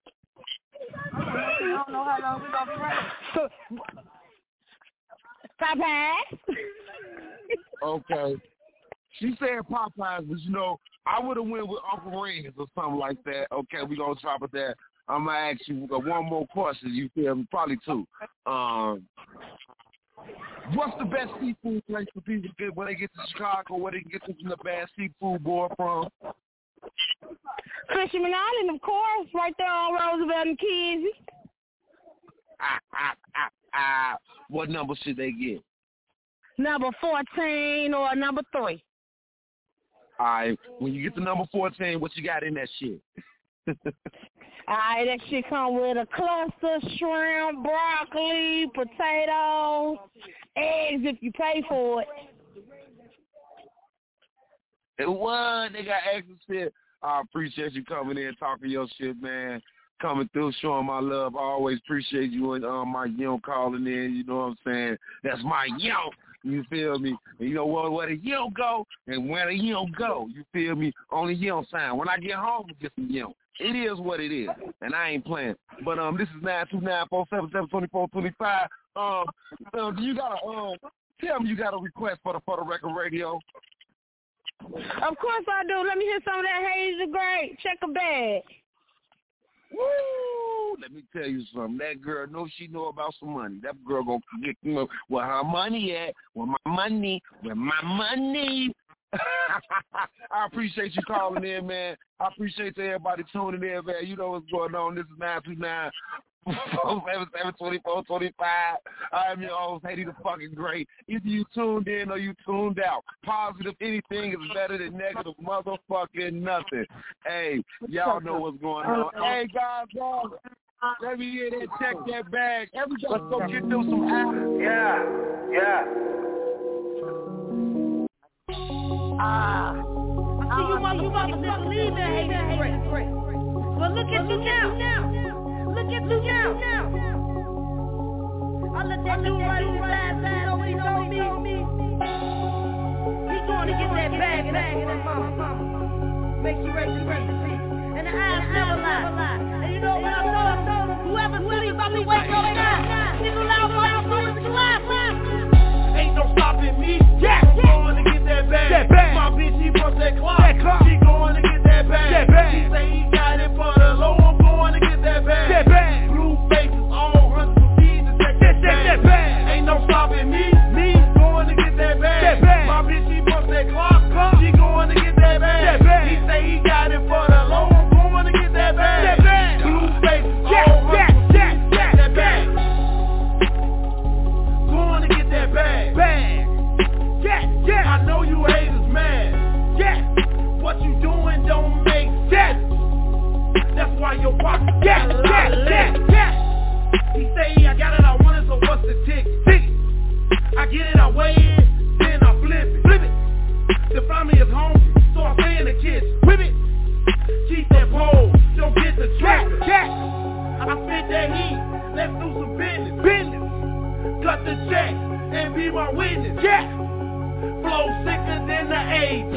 I don't know how long we're going to be ready. Popeyes. Okay. She said Popeyes, but you know, I would have went with Uncle Rings or something like that. Okay, we're going to drop it there. I'm going to ask you one more question. You feel me? Probably two. Um, what's the best seafood place for people to get when they get to Chicago, where they can get some of the bad seafood boy from? Fisherman Island, of course, right there on Roosevelt and Kesey. Ah, ah, ah, ah. What number should they get? Number fourteen or number three. All right. When you get to number fourteen, what you got in that shit? All right, that shit come with a cluster, shrimp, broccoli, potatoes, eggs if you pay for it. And what? They got extra shit. I appreciate you coming in, talking your shit, man. Coming through, showing my love. I always appreciate you and um, my young calling in. You know what I'm saying? That's my young. You feel me? And you know what? Where the young go and where the young go. You feel me? On the young sign. When I get home, I get some young. It is what it is, and I ain't playing. But um, this is nine two nine, four seven seven, two four two five. Um, so do you got a um? Tell me you got a request for the For the Record Radio. Of course I do. Let me hear some of that Haiti the Great. Check a bag. Woo! Let me tell you something. That girl knows she know about some money. That girl gonna get, you know, where her money at? Where my money? Where my money? I appreciate you calling in, man. I appreciate everybody tuning in, man. You know what's going on. This is nine two nine, four seven seven, two four two five. I'm your host, Haiti the fucking Great. Either you tuned in or you tuned out. Positive anything is better than negative motherfucking nothing. Hey, y'all know what's going on. Hey, guys, guys. Let me hear that, check that bag. Everybody, let's go get them some apples. Yeah, yeah. Ah, uh, I see you motherfuckers didn't believe in hate is great. But look at you now. Look at you now. I let that dude right in his ass, you know what he told me? He going to get that bag and that mama. Make you raise the recipe. And the eyes never lie. And you know what I told him? Whoever silly about me wake up now, nigga loud loud for his class. Ain't no stopping me. Yeah, I'm going to get that bag. That bag. My bitch, she bust that clock. That clock. She going to get that bag. That bag. She say he got it for the low. I'm going to get that bag. That bag. Blue faces, all hundreds of fees to take that, that, that bag. Ain't no stopping me. Me going to get that bag. That bag. My bitch, she bust that clock. clock. She going to get that bag. That bag. He say he got it for the low. I'm going to get that bag. That bag. Blue faces, yeah, all hundreds of fees to take that bag. Going to get that bag. Bag. Yeah, yeah. I know you haters mad. Yeah. What you doing don't make sense. That's why your pocket got a lot of less. Yeah. He say I got it, I want it, so what's the tick? Tick. I get it, I weigh it, then I flip it. Flip it. The family is hungry, so I stay in the kitchen. Whip it. Keep that pole, don't get the trigger. Yeah. I fit that heat, let's do some business. Business. Cut the check and be my witness. Yeah. Flow sicker than the A.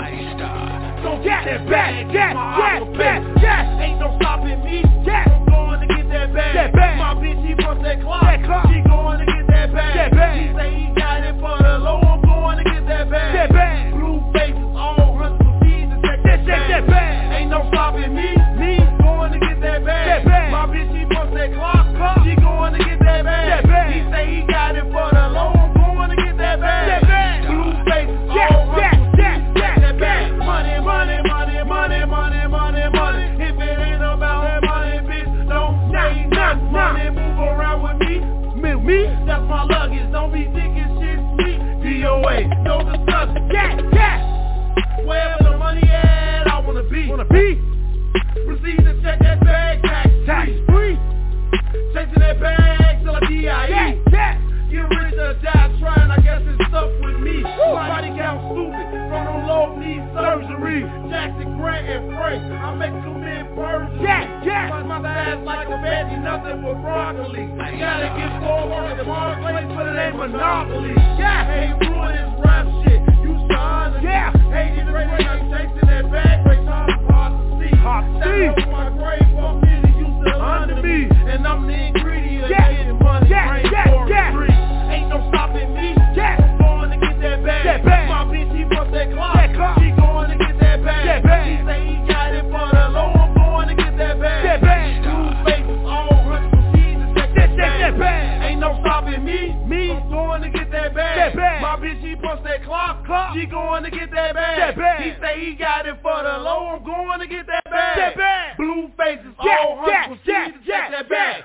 Yeah. So get that bag. Yeah, yeah, yeah, yeah. Ain't no stopping me. Yeah. I'm going to get that bag. That bag. My bitch, she bust that clock. That clock. She going to get that bag. That bag. He say he got it for the low. I'm going to get that bag. That bag. Blue faces, all hundreds of fees to take that, that, that bag. Ain't no stopping me. Me going to get that bag. That bag. My bitch, she bust that clock. clock. She going to get that bag. That bag. He say he got it for the low. I'm going to get that bag. That bag. Blue faces, yeah, all yeah, yeah, yeah, that bag. Money, money, money, money, money, money, money. If it ain't about that money, bitch, don't say nothing. Money move around with me. Me, me, that's my luggage. Don't be thinking shit sweet. D O A, no discussion. Yeah, yeah. Wherever the money at, I wanna be. Wanna be. Proceed to check that bag, tax, tax free. Chasing that bag till I D I E. Yeah, yeah. Get rid of die trying, I guess it's stuff with me. Body count stupid, from the low knee surgery. Jackson, Grant, and Frank, I make two men perjury. Yeah, yeah. Punch my ass like a veggie, nothing but broccoli. Gotta get forward in the marketplace, but it ain't monopoly. Yeah, hey, ruin this rap shit. You son, yeah. Hey, this great, I'm chasing that bag, great time, hard to see. Hard to see. Stand up my grave, for me, used to under me. And I'm the ingredient, yeah. Getting money, yeah, brain, yeah, yeah. Free. Ain't no stopping me. Yeah. I'm going to get that bag. That bag. My bitch, he bust that clock. That clock. She going to get that bag. That bag. He say he got it for the low. I'm going to get that bag. That bag. Blue faces, all hundreds of fees to take that, that, that bag. Ain't no stopping me. Me. I'm going to get that bag. That bag. My bitch, he bust that clock. clock. She going to get that bag. That bag. He say he got it for the low. I'm going to get that bag. That bag. Blue faces, yeah, all hundreds of yeah, fees to yeah, take that bag.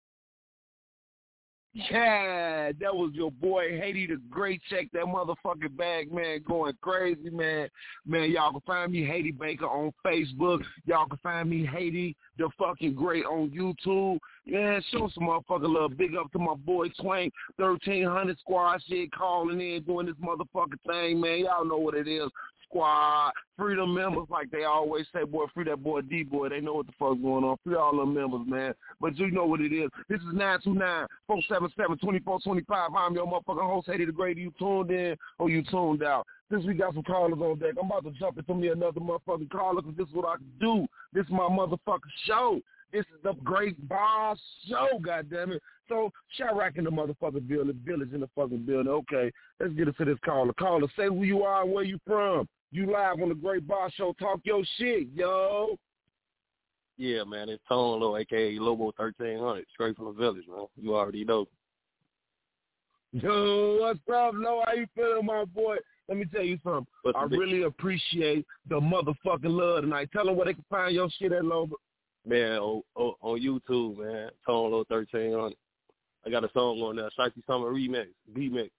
Yeah, that was your boy Haiti the Great. Check that motherfucking bag, man. Going crazy, man. Man, y'all can find me Haiti Baker on Facebook. Y'all can find me Haiti the fucking Great on YouTube. Yeah, show some motherfucking love. Big up to my boy Twank, thirteen hundred squad shit, calling in, doing this motherfucking thing, man. Y'all know what it is. Squad, freedom members, like they always say, boy, free that boy D-boy. They know what the fuck's going on. Free all them members, man. But you know what it is. This is nine two nine, four seven seven, two four two five. I'm your motherfucking host, Haiti the Great. You tuned in or you tuned out? Since we got some callers on deck, I'm about to jump into me another motherfucking caller because this is what I can do. This is my motherfucking show. This is the Great Boss Show, goddammit. So, Chirac in the motherfucking building, village in the fucking building. Okay, let's get into this caller. Caller, say who you are and where you from. You live on the Great Boss Show. Talk your shit, yo. Yeah, man, it's Tone Low, a k a. Lobo thirteen hundred, straight from the village, man. You already know. Yo, what's up, Lo? How you feeling, my boy? Let me tell you something. What's I really appreciate the motherfucking love tonight. Tell them where they can find your shit at, Lobo. Man, on, on, on YouTube, man, Tone Low thirteen hundred. I got a song on there, Shifty Summer Remix, B-Mix.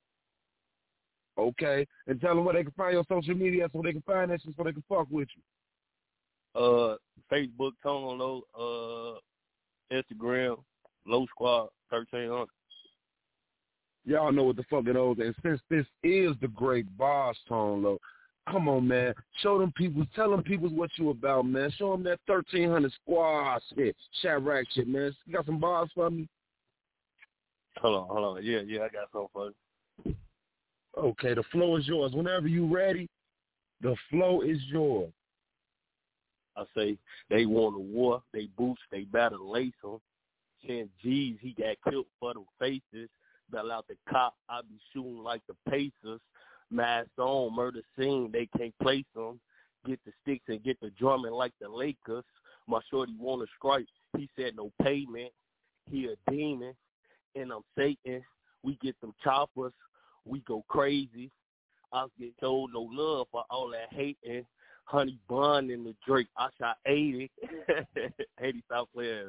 Okay, and tell them where they can find your social media so they can find that shit so they can fuck with you. Uh, Facebook, Tone Low, uh, Instagram, Low Squad thirteen hundred. Y'all know what the fuck it is. And since this is the great boss, Tone Low, come on, man. Show them people, tell them people what you about, man. Show them that thirteen hundred squad shit, Chirac shit, man. You got some bars for me? Hold on, hold on. Yeah, yeah, I got something for you. Okay, the flow is yours. Whenever you ready, the flow is yours. I say they want a war, they boots, they better lace them. ten G's, he got killed for them faces. Bell out the cop, I be shooting like the Pacers. Mask on, murder scene, they can't place them. Get the sticks and get the drumming like the Lakers. My shorty want a stripe, he said no payment. He a demon, and I'm Satan. We get them choppers, we go crazy. I get told no love for all that hating. Honey bun in the Drake, I shot eighty. eighty, stop playing.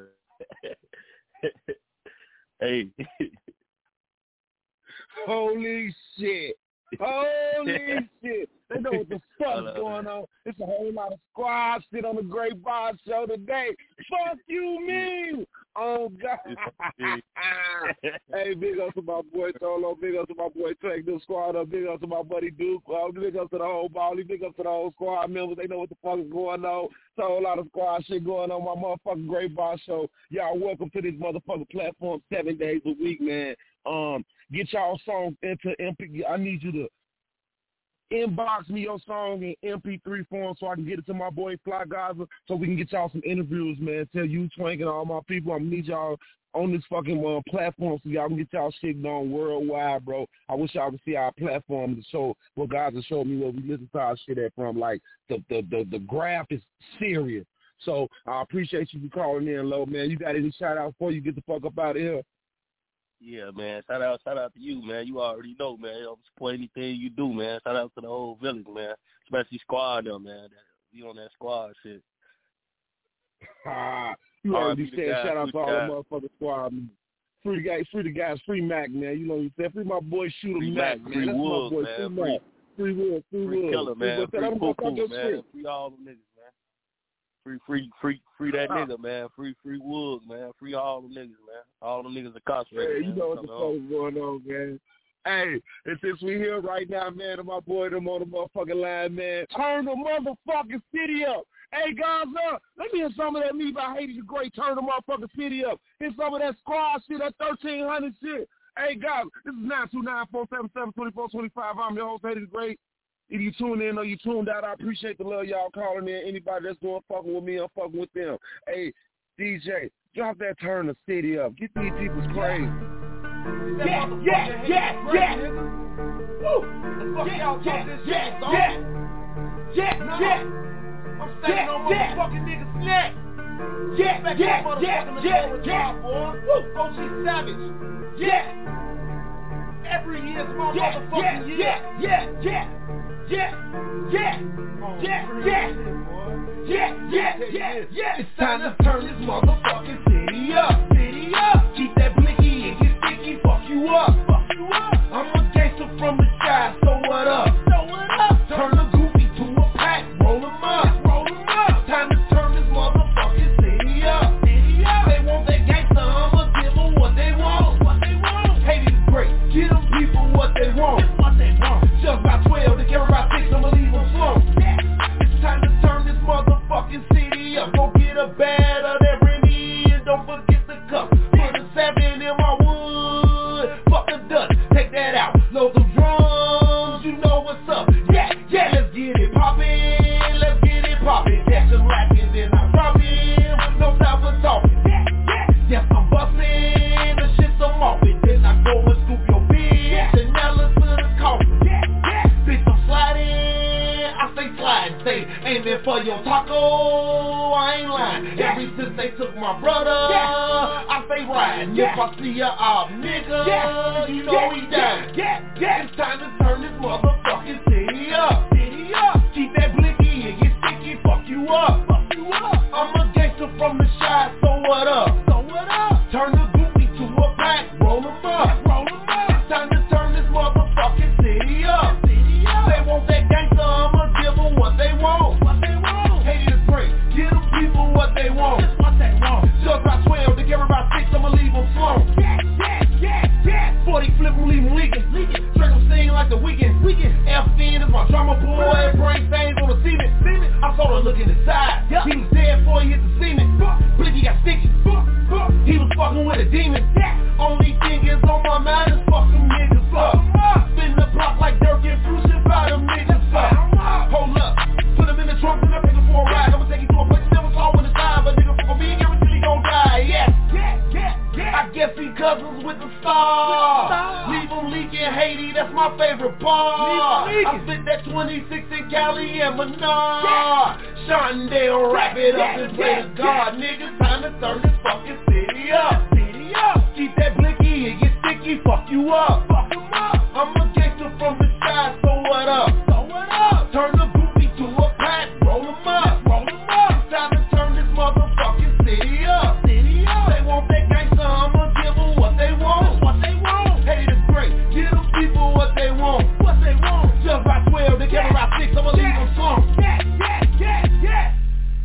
Hey. Holy shit. Holy shit. They know what the fuck's going on. It's a whole lot of squad shit on the Great Boss Show today. Fuck you, mean. Oh, God. Hey, big up to my boy Tolo. Big up to my boy Take the squad up. Big up to my buddy Duke. Uh, big up to the whole Bally. Big up to the whole squad members. They know what the fuck is going on. It's a whole lot of squad shit going on. My motherfucking Great Boss Show. Y'all welcome to this motherfucking platform seven days a week, man. Um, get y'all songs into M P. I need you to inbox me your song in M P three form so I can get it to my boy Fly Gaza so we can get y'all some interviews, man. Tell you, Twank, and all my people, I'm going to need y'all on this fucking uh, platform so y'all can get y'all shit going worldwide, bro. I wish y'all could see our platform to show what Gaza showed me where we listen to our shit at from. Like, the, the, the, the graph is serious. So I appreciate you for calling in, Low, man. You got any shout-out before you get the fuck up out of here? Yeah, man. Shout out, shout out to you, man. You already know, man. I'll support anything you do, man. Shout out to the whole village, man. Especially squad, though, man. You on that squad shit. Ah, you already said shout out to all the motherfucking squad, man. Free the guys, free the guys, free Mac, man. You know what you said. Free my boy Shooter free Mac, Mac, man. Free That's Wolves, my boy, man. free Mac. Free Wolves, free Free Wolves. Killer, man. Free Free Poo-Poo, man. free. Free all them niggas, man. Free, free, free, free that nigga, man. Free, free Woods, man. Free all them niggas, man. All them niggas incarcerated. Hey, you know what the fuck is going on, man. Hey, and since we here right now, man, and my boy them on the motherfucking line, man, turn the motherfucking city up. Hey, guys, uh, let me hear some of that Me by Haiti the Great. Turn the motherfucking city up. Hear some of that squad shit, that thirteen hundred shit. Hey, guys, this is nine two nine, four seven seven, two four two five. I'm your host, Haiti the Great. If you tune in or you tuned out, I appreciate the love y'all calling in. Anybody that's doing fucking with me, I'm fucking with them. Hey, D J, drop that turn the city up. Get these people's crazy. Yeah, yeah, yeah, yeah. Woo. Yeah, yeah, yeah, yeah. Yeah, yeah. I'm standing on motherfucking niggas' neck. Yeah, yeah, yeah, yeah, yeah. Woo. O G Savage. Yeah. Every year's my motherfucking year. Yeah, yeah, yeah. Yeah, yeah, yeah, yeah, yeah, yeah, yeah, yeah. It's time to turn this motherfucking city up, city up. Keep that blicky and get sticky, fuck you up, fuck you up. I'm a gangster from the sky, so what up, so what up. Turn the goofy to a pack, roll 'em up, roll 'em up. Time to turn this motherfucking city up, city up. They want that gangster, I'ma give 'em what they want, what they want. Hate is great, give them people what they want, what they want. Just by twelve, they carry about six, I'ma leave them slow. It's time to turn this motherfucking city up. Go get a bad of that Remy and don't forget the cup. Put a seven in my wood. Fuck the dust, take that out. Load the drums, you know what's up. Yeah, yeah, let's get it poppin', let's get it poppin'. Dashing lacking, then I drop in. No time for talking. Yeah, yeah, yes, I'm bustin', the shit's I'm off it. Then I go and scoop your bitch and nail her to the coffin. Yeah, yeah, bitch, I'm sliding, I stay sliding, stay aiming for your taco, I ain't lying. Yeah. Ever since they took my brother, yeah. I stay riding. Yeah. If I see a op nigga, yeah. you know yeah. he died. Yeah. Yeah. It's time to turn this motherfucking city up, city up. Keep that blicky and get sticky, fuck you up, fuck you up. I'm a gangster from the shy, so what up, so what up. Turn the goofy to a pack, roll 'em up, roll 'em up. It's time to turn this motherfucking city up, city up. They want that gangster, I'ma give 'em what they want, what they want. Hate is great, give them people what they want, what they want. Just by twelve, they carry We get F in as my drummer boy, brain stains on the cement. I saw her look in the side. He was dead before he hit the cement. Blicky got sticky. He was fucking with a demon. Only thing is on my mind is fuck them niggas up. Spin the block like Dirk and Fusion, fire them niggas up. Hold up, put him in the trunk and I take him for a ride. I'ma take you to a place never saw in the time, but nigga fuck with me and guarantee he gon' die. Yes, I guess he cousins with the stars. Leave him leaking Haiti, that's my favorite part. I spit that twenty-six in Cali and Menard. Shondale, wrap it up and play the guard. Niggas, time to turn this fucking city up. Keep that blicky, it get sticky, fuck you up. I'm a gangster from the side, so what up? Turn the booty to a pack, roll 'em up. It's time to turn this motherfucking city up. They want that gangster, I'ma give them what they want. What they want. Hate is great, give them people what they want. What they want. Just by twelve, they get around six, I'ma leave them slump. Yeah, yeah, yeah, yeah.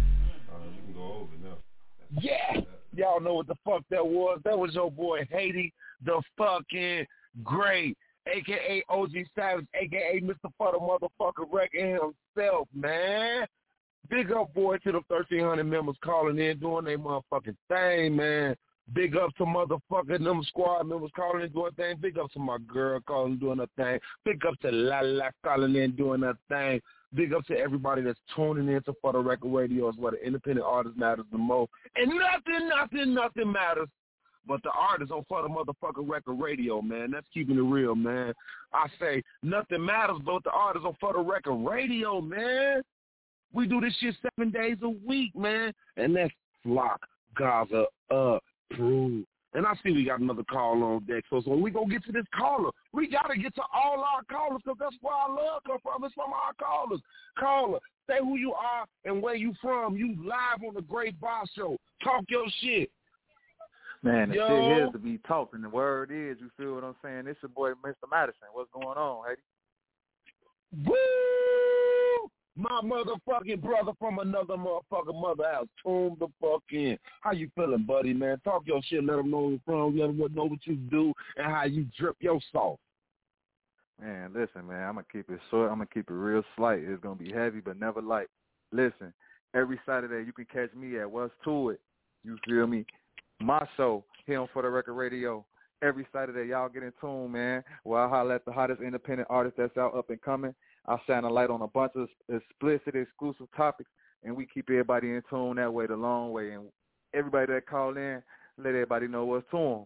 Yeah. Y'all know what the fuck that was. That was your boy Haiti, the fucking great, a k a. O G Savage, a k a. Mister Futter motherfucker wrecking himself, man. Big up, boy, to the thirteen hundred members calling in, doing their motherfucking thing, man. Big up to motherfucking them squad members calling in, doing things. Big up to my girl calling, doing her thing. Big up to La La calling in, doing her thing. Big up to everybody that's tuning in to For The Record Radio, is where the independent artist matters the most. And nothing, nothing, nothing matters but the artist on For The Motherfucking Record Radio, man. That's keeping it real, man. I say nothing matters but the artist on For The Record Radio, man. We do this shit seven days a week, man. And that's Flock Gaza approved. And I see we got another call on deck. So, so we going to get to this caller. We got to get to all our callers because that's where our love comes from. It's from our callers. Caller, say who you are and where you from. You live on the Great Boss Show. Talk your shit. Man, the Yo. shit here is to be talking. The word is, you feel what I'm saying? It's your boy, Mister Madison. What's going on, Haiti? Woo! My motherfucking brother from another motherfucking mother house. Tune the fuck in. How you feeling, buddy, man? Talk your shit. Let them know where you're from. Let them know what you do and how you drip your sauce. Man, listen, man, I'm going to keep it short. I'm going to keep it real slight. It's going to be heavy but never light. Listen, every Saturday you can catch me at What's To It. You feel me? My show here on For The Record Radio. Every Saturday, y'all get in tune, man, where I holler at the hottest independent artist that's out up and coming. I shine a light on a bunch of explicit, exclusive topics, and we keep everybody in tune that way, the long way. And everybody that call in, let everybody know what's to them.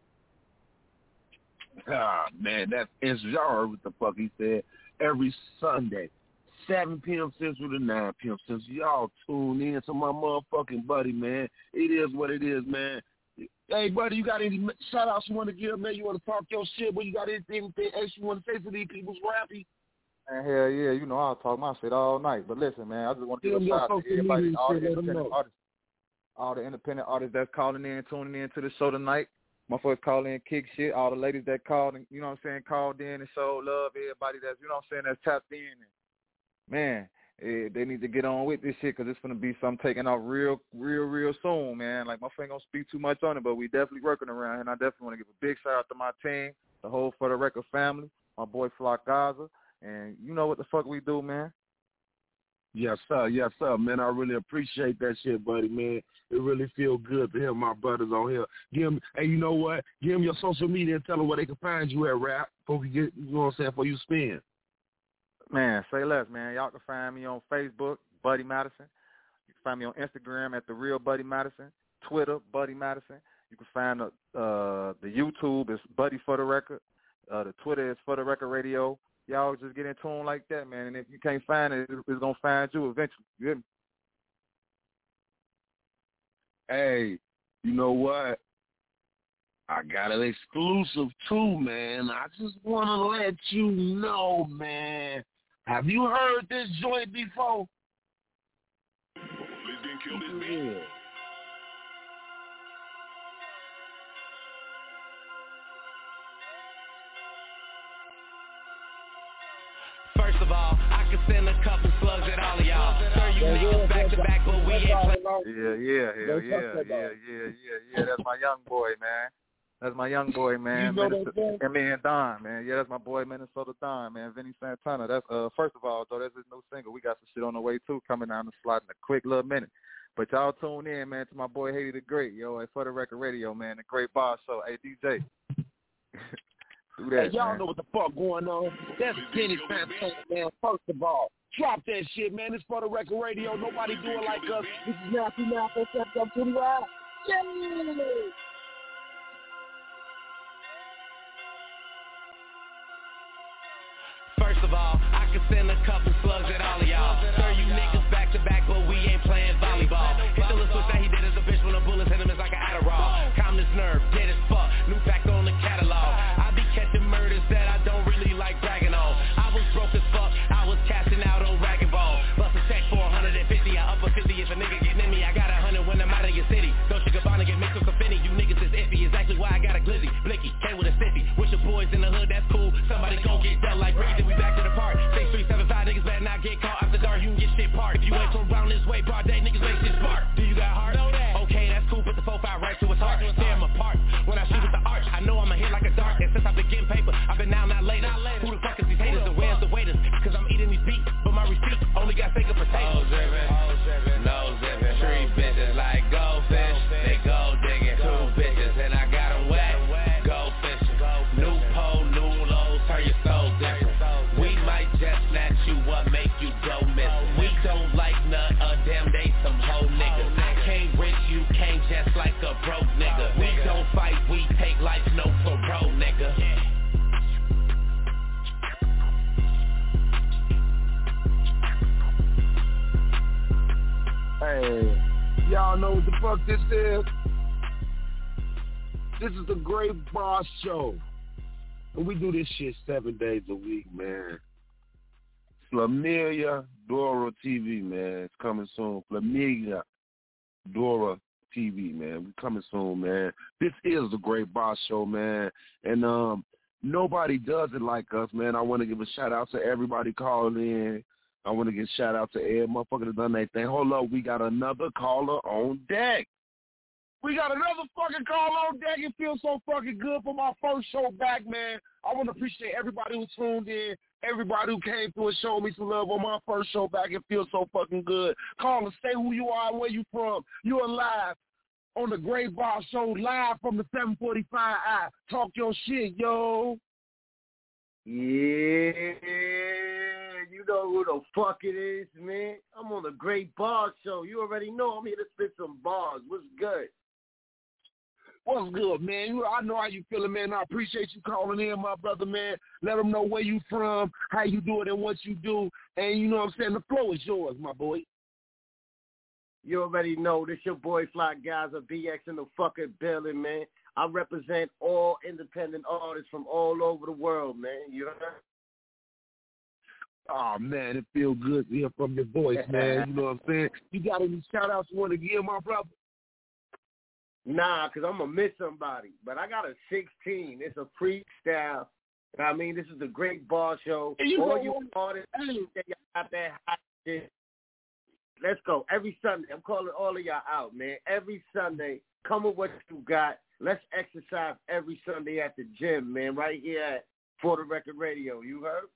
Ah, man, that's y'all heard what the fuck he said. Every Sunday, seven p.m. Central to nine p.m. Central. Y'all tune in to my motherfucking buddy, man. It is what it is, man. Hey, buddy, you got any shout-outs you want to give, man? You want to talk your shit, but you got anything else you want to say to these people's rappy? Man, hell yeah, you know I'll talk my shit all night. But listen, man, I just want to give a shout out to everybody, all the independent artists, all the independent artists that's calling in, tuning in to the show tonight. My folks call in, kick shit. All the ladies that called, and you know what I'm saying, called in and showed love. Everybody that's, you know what I'm saying, that's tapped in. And, man, eh, they need to get on with this shit because it's going to be something taking off real, real, real soon, man. Like, my friend going to speak too much on it, but we definitely working around here. And I definitely want to give a big shout out to my team, the whole For The Record family, my boy Flock Gaza. And you know what the fuck we do, man. Yes, sir. Yes, sir, man. I really appreciate that shit, buddy, man. It really feel good to hear my brothers on here. Give them, hey, you know what? Give them your social media and tell them where they can find you at, rap, before we get, you know what I'm saying, before you spin. Man, say less, man. Y'all can find me on Facebook, Buddy Madison. You can find me on Instagram at The Real Buddy Madison. Twitter, Buddy Madison. You can find the, uh, the YouTube is Buddy For The Record. Uh, the Twitter is For The Record Radio. Y'all just get in tune like that, man. And if you can't find it, it's going to find you eventually. You hear me? Hey, you know what? I got an exclusive too, man. I just want to let you know, man. Have you heard this joint before? Please didn't kill this beat. First of all, I can send a couple slugs at all of y'all. Sir, you niggas back to back, but we ain't play. Yeah, yeah, hell yeah, yeah, yeah, yeah, yeah. That's my young boy, man. That's my young boy, man. You know Minnesota, that, and me and Don, man. Yeah, that's my boy, Minnesota Don, man. Vinny Santana. That's uh, first of all, though, that's his new single. We got some shit on the way too, coming down the slot in a quick little minute. But y'all tune in, man, to my boy Haiti the Great, yo, at For the Record Radio, man, the Great Boss Show. Hey, D J, do that, hey, y'all man. know what the fuck going on. That's Vinny Santana, man. First of all, drop that shit, man. It's For the Record Radio. Nobody do it like us. This is Nasty Nappy, stepped up to the ride. Yeah. First of all, I can send a couple slugs at all of y'all. Sir, you niggas back to back, but we ain't playing volleyball. He still a switch that he did as a bitch when the bullets hit him, it's like an Adderall. Calm this nerve, dead as fuck, new fact on the catalog. I be catching murders that I don't really like bragging on. I was broke as fuck, I was cashing out on rag and ball. Bust a check for one hundred fifty, I up a fifty if a nigga getting in me. I got a hundred when I'm out of your city. Dolce Gabbana get mixed with Confetti, you niggas is iffy. Exactly why I got a glizzy, blicky, came with a stiffy. Wish your boys in the hood, that's cool. Somebody gon' get dealt like Breezy, we back to the park. Six three seven five niggas better not get caught after dark. You can get shit parked. If you ain't from round this way, broad day niggas make shit spark. Do you got heart? Okay, that's cool. Put the four five right to his heart. Tear him apart. When I shoot with the arch, I know I'ma hit like a dart. And since I've been getting paper, I've been now not later. Who the fuck is these haters and where's the waiters? Cause I'm eating these beats, but my receipt only got steak and potatoes. No zipping, three bitches like goldfish. They gold digging, two bitches and I got them wet. Go fishing, new pole, new lows, turn your soul different. We might just snatch you up, make you go missing. We don't like none of them, they some hoe niggas. I can't rich, you can't just like a broke nigga. We don't fight, we take life, no parole, nigga. Hey, y'all know what the fuck this is? This is the Great Boss Show. And we do this shit seven days a week, man. Flamilia Dora T V, man. It's coming soon. Flamilia Dora T V, man. We coming soon, man. This is the Great Boss Show, man. And um, nobody does it like us, man. I want to give a shout out to everybody calling in. I want to give a shout out to every motherfucker that done their thing. Hold up, we got another caller on deck. We got another fucking call on deck. It feels so fucking good for my first show back, man. I want to appreciate everybody who tuned in, everybody who came through and showed me some love on my first show back. It feels so fucking good. Call and say who you are and where you from. You are live on the Great Boss Show, live from the seven forty-five I. Talk your shit, yo. Yeah, you know who the fuck it is, man. I'm on the Great Boss Show. You already know I'm here to spit some bars. What's good? What's good, man? You, I know how you feeling, man. I appreciate you calling in, my brother, man. Let them know where you from, how you do it, and what you do. And you know what I'm saying? The flow is yours, my boy. You already know this your boy Fly Gaza, B X in the fucking building, man. I represent all independent artists from all over the world, man. You heard? Oh, man, it feels good to hear from your voice, man. You know what I'm saying? You got any shout-outs you want to give, my brother? Nah, because I'm going to miss somebody. But I got a sixteen. It's a freestyle. I mean, this is the Great Boss Show. You all know, you artists that got that hot shit. Let's go. Every Sunday, I'm calling all of y'all out, man. Every Sunday, come with what you got. Let's exercise every Sunday at the gym, man, right here at For the Record Radio. You heard?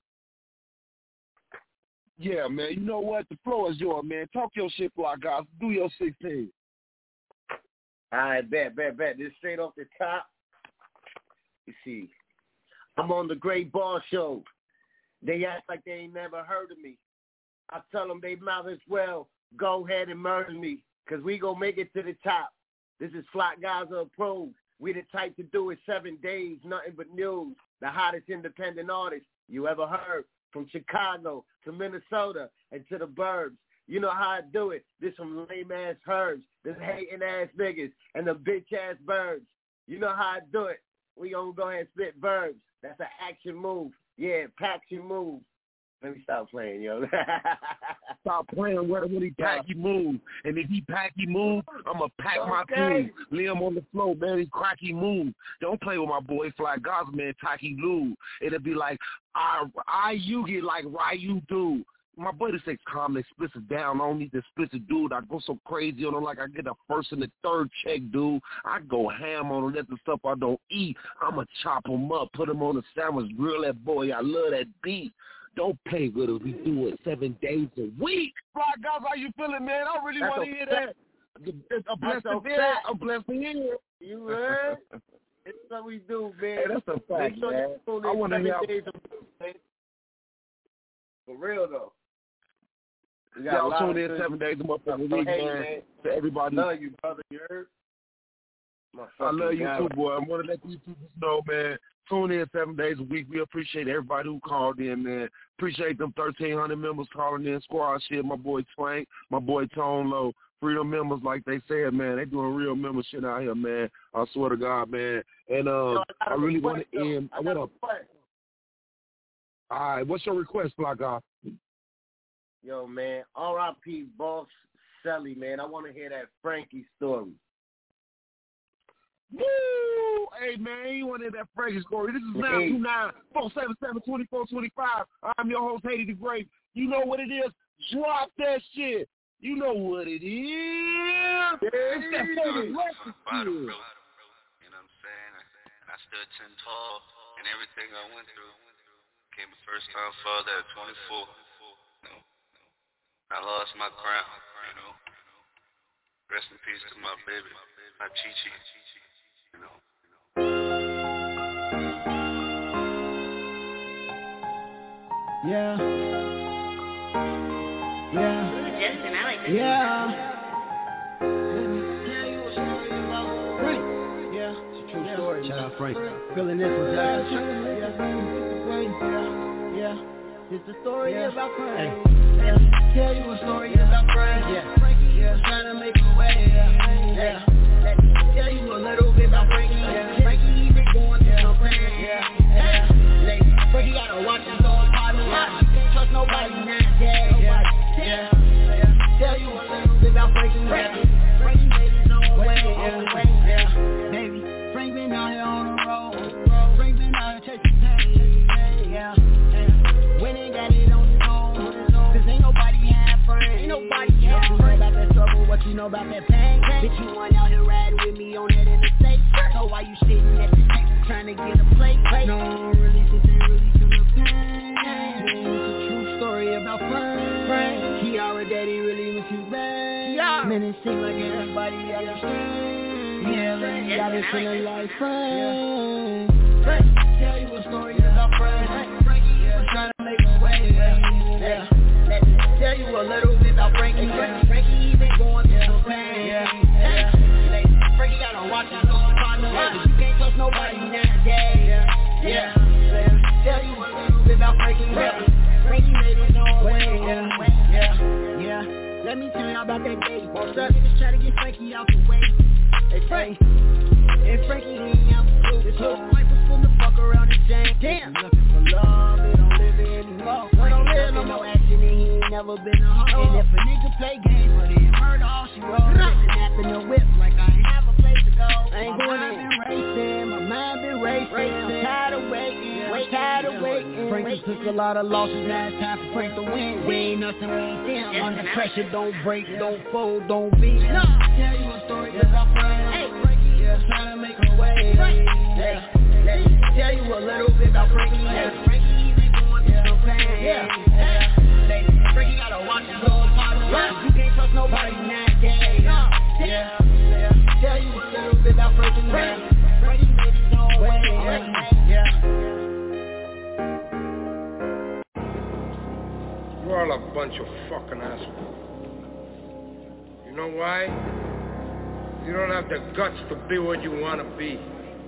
Yeah, man. You know what? The floor is yours, man. Talk your shit, Fly guys. Do your sixteen. All right, bet, bet, bet. This straight off the top. You see, I'm on the Great Boss Show. They act like they ain't never heard of me. I tell them they might as well go ahead and murder me, because we going to make it to the top. This is Fly Gaza approved. We the type to do it seven days, nothing but news. The hottest independent artist you ever heard, from Chicago to Minnesota and to the burbs. You know how I do it. This from lame-ass herbs, this hating-ass niggas, and the bitch-ass birds. You know how I do it. We gonna go ahead and spit verbs. That's an action move. Yeah, action move. Let me stop playing, yo. Stop playing when, when he pack, he move. And if he pack, he move, I'm going to pack my tune. Lay him on the floor, man. He crack, he move. Don't play with my boy Fly Gaza, man. Tacky Lou. It'll be like, I, I you get like why you do. my buddy say calm the explicit down. I don't need the explicit dude. I go so crazy on them like I get the first and the third check, dude. I go ham on them. That's the stuff I don't eat. I'ma chop them up, put them on a sandwich, grill that boy. I love that beef. Don't play with us. We do it seven days a week. Fly guys, how you feeling, man? I really want to hear that. I'm blessed to hear. I'm blessed to hear. You heard? It's what we do, man. Hey, that's a fact, sure man. I want to hear. For real, though. Y'all tune in seven days a month every week, hey, man. man. To everybody. I love you, brother. You heard? I love you too, boy. I want to let you people know, man. Tune in seven days a week. We appreciate everybody who called in, man. Appreciate them thirteen hundred members calling in. Squad shit. My boy Twank, my boy Tone Low. Freedom members, like they said, man. They doing real member shit out here, man. I swear to God, man. And um, Yo, I, I really want to though. end. I what up? All right. What's your request, Fly Guy? Yo, man. R I P Boss Sally, man. I want to hear that Frankie story. Woo! Hey, man, you want to hear that Frankie story. This is nine two nine, four seven seven, two four two five. I'm your host, Haiti the Great. You know what it is. Drop that shit. You know what it is. Yeah. It's that fucking record shit. You know what I'm saying? I stood ten tall and everything I went through. Came the first time father at twenty-four. You know, I lost my crown, you know. Rest in peace to my baby, my Chi-Chi, you know. Yeah. Yeah. Justin, I like this. Yeah. Frank. Yeah. It's a true yeah. story. Shout out Frank. Feeling this one, Jack. Yeah. Yeah. It's the story yeah. about Frank. Hey. Yeah. Tell you a story about Frank. Yeah. Frankie yeah. trying to make a way. Yeah. yeah. Let me tell you a little bit about Frankie. Yeah. Frankie even going through some pain. Yeah. Yeah. Lady, Frankie gotta watch his own partner. Yeah. Can't trust nobody nowadays. Yeah. Yeah. Tell you a little bit about Frankie. Yeah. Frankie made his own way. Yeah. yeah. Baby, Frank been out here on the road. Frank been out here chasing pain. Yeah. yeah. When he got it on his own. Cause ain't nobody had friends. Ain't nobody had friends. What you know about that trouble? What you know about that pain? Bitch, you went out here riding with me on that interstate. So why you sitting at the table trying to get a plate? No, really, since they really feel the pain. It's a true story about Frank. He already daddy really was too bad. Yeah. Man, it seems like everybody understands. Yeah, man, got it feeling like Frank. Frank, tell you a story about Frank. Frankie was trying to make a way. Yeah. Let me tell you a little bit about Frankie. Yeah. Frankie even going through some pain. Yeah. Yeah. Frankie gotta watch his own partner. Yeah. You can't trust nobody nowadays. Yeah. Yeah. yeah. Tell you a little bit about Frankie. Yeah. Frankie made his own way. Yeah. Yeah. Yeah. Let me tell you about that day. What's up? Niggas try to get Frankie out the way. Hey, Frank. And Frankie ain't out the way. This little pipe was full of fuck around the chain. Damn. Looking for love, it don't live anymore. We don't live no more action, and he ain't never been a home. And if a nigga play games, but he ain't murder all she wrote. Snapping the whip like I ain't have a place to go. I ain't my going mind in. Been racing, my mind been racing. racing. I'm tired of waiting, yeah. tired of waiting. Frankie took a lot of losses, now it's time for Frank to win. We ain't nothing, we ain't them. Yeah. Under pressure, don't break, don't fold, don't beat. No, tell you a story about Frank. Hey, Frankie, yeah, trying to make a way. Yeah. Let me tell you a little bit about Frankie. Yeah. Frankie even going through some pain. Yeah. Yeah. Frankie gotta watch his own partner. Yeah. You can't trust nobody nowadays. Yeah. Yeah. Tell you a little bit about Frankie. Yeah. Frankie made his own way. Yeah. You're all a bunch of fucking assholes. You know why? You don't have the guts to be what you want to be.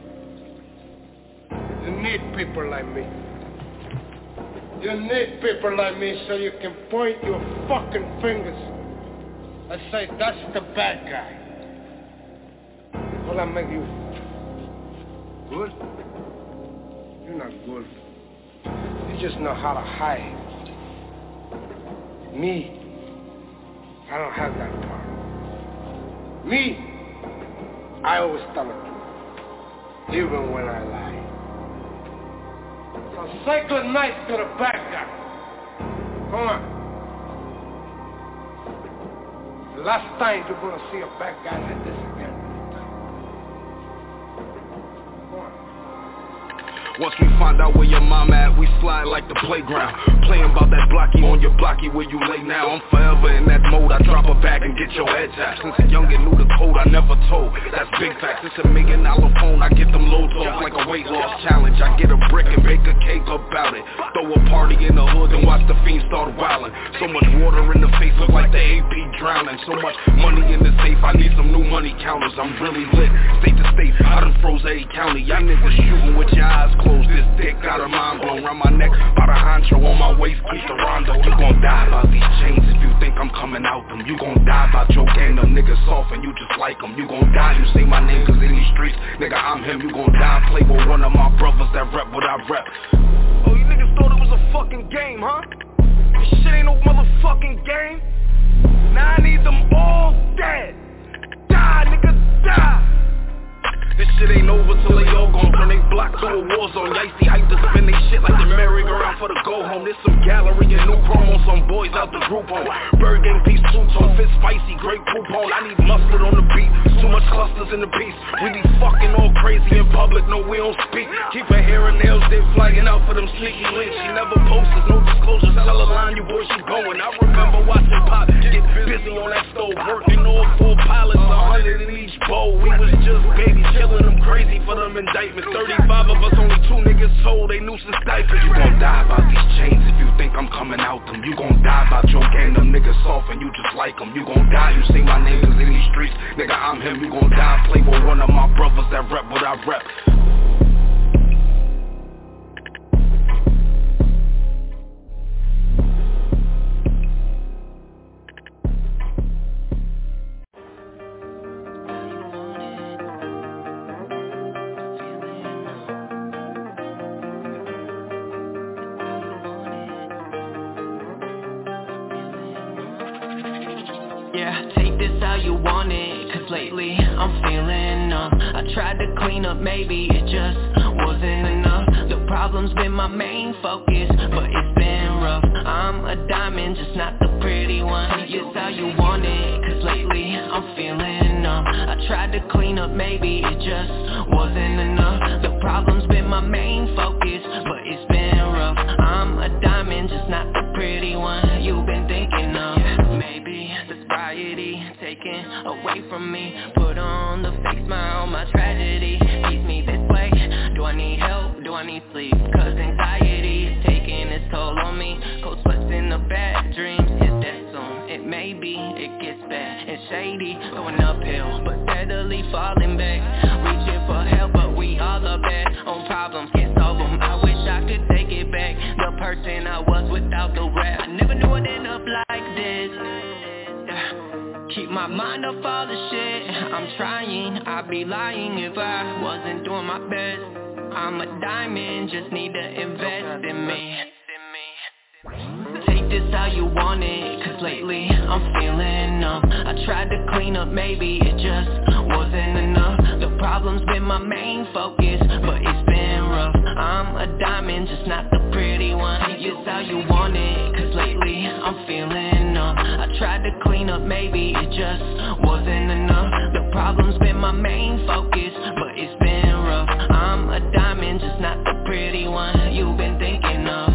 You need people like me. You need people like me so you can point your fucking fingers and say, that's the bad guy. Will I make you good? You're not good. You just know how to hide. Me, I don't have that power. Me, I always tell the truth, even when I lie. So say good night to the bad guy. Come on. last time you're gonna see a bad guy like this again. Once we find out where your mom at, we slide like the playground. Playing about that blocky on your blocky where you lay now. I'm forever in that mode, I drop a bag and get your head tapped. Since a youngin' knew the code, I never told. That's big facts, it's a million dollar phone. I get them loads off like a weight loss challenge. I get a brick and bake a cake about it. Throw a party in the hood and watch the fiends start wildin'. So much water in the face, look like the A P drowning. So much money in the safe, I need some new money counters. I'm really lit, state to state, I done froze a county. Y'all niggas shooting with your eyes closed. This dick got her mind blown. Round my neck, by the honcho on my waist, keep the rondo. You gon' die about these chains if you think I'm coming out them. You gon' die about your gang, them niggas soft and you just like them. You gon' die, you say my name cause in these streets, nigga I'm him. You gon' die, play with one of my brothers that rep what I rep. Oh, you niggas thought it was a fucking game, huh? This shit ain't no motherfucking game. Now I need them all dead. Die, nigga, die. This shit ain't over till they all gon' turn they block to a war zone. Icy hype to spin they shit like the merry-go-round for the go home. There's some gallery and new promo, some boys out the group home. Bird gang piece, two-tone, fit spicy, great coupon. I need mustard on the beat, too much clusters in the piece. We be fucking all crazy in public, no we don't speak. Keep her hair and nails, they flagging out for them sneaky links. She never posts, no disclosures, tell her line you boy she going. I remember watching Pop get busy on that stove, working all four pilots, a hundred in each bowl. We was just baby killing them crazy for them indictments. Thirty-five of us, only two niggas told they nuisance diapers. You gon' die about these chains if you think I'm coming out them. You gon' die about your gang, them niggas soft and you just like them. You gon' die, you say my name cause in these streets, nigga I'm him. You gon' die, play with one of my brothers that rep what I rep. Lately, I'm feeling numb. I tried to clean up, maybe it just wasn't enough. The problem's been my main focus, but it's been rough. I'm a diamond, just not the pretty one. Take it how you want it, cause lately I'm feeling numb. I tried to clean up, maybe it just wasn't enough. The problem's been my main focus, but it's been rough. I'm a diamond, just not the pretty one you've been thinking of. Maybe the sobriety taken away from me, put on the fake smile, my tragedy keeps me this way. Do I need help? Do I need sleep? Cause anxiety is taking its toll on me. Cold sweats in the bad dreams, is that soon? It may be, it gets bad and shady, going uphill but steadily falling back. Reaching for help but we all are bad on problems, can't solve them. I wish I could take it back, the person I was without the rap. I never knew I'd end up like this. Keep my mind off all the shit I'm trying, I'd be lying if I wasn't doing my best. I'm a diamond, just need to invest in me. Take this how you want it, cause lately I'm feeling numb. I tried to clean up, maybe it just wasn't enough. The problem's been my main focus, but it's been rough. I'm a diamond, just not the pretty one. Take this how you want it, cause lately I'm feeling numb. I tried to clean up, maybe it just wasn't enough. The problem's been my main focus, but it's been rough. I'm a diamond, just not the pretty one you've been thinking of.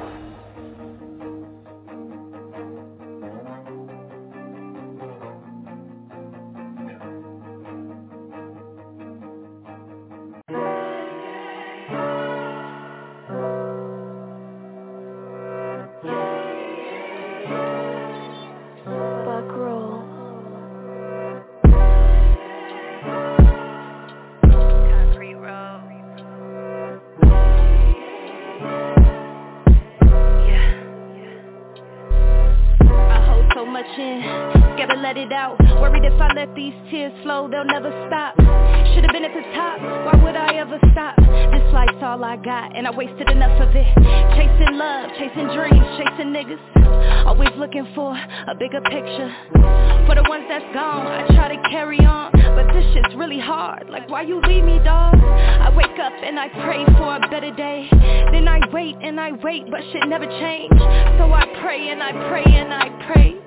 Gotta let it out. Worried if I let these tears flow, they'll never stop. Should've been at the top, why would I ever stop? This life's all I got, and I wasted enough of it. Chasing love, chasing dreams, chasing niggas. Always looking for a bigger picture. For the ones that's gone, I try to carry on, but this shit's really hard. Like, why you leave me, dawg? I wake up and I pray for a better day. Then I wait and I wait, but shit never changed. So I pray and I pray and I pray.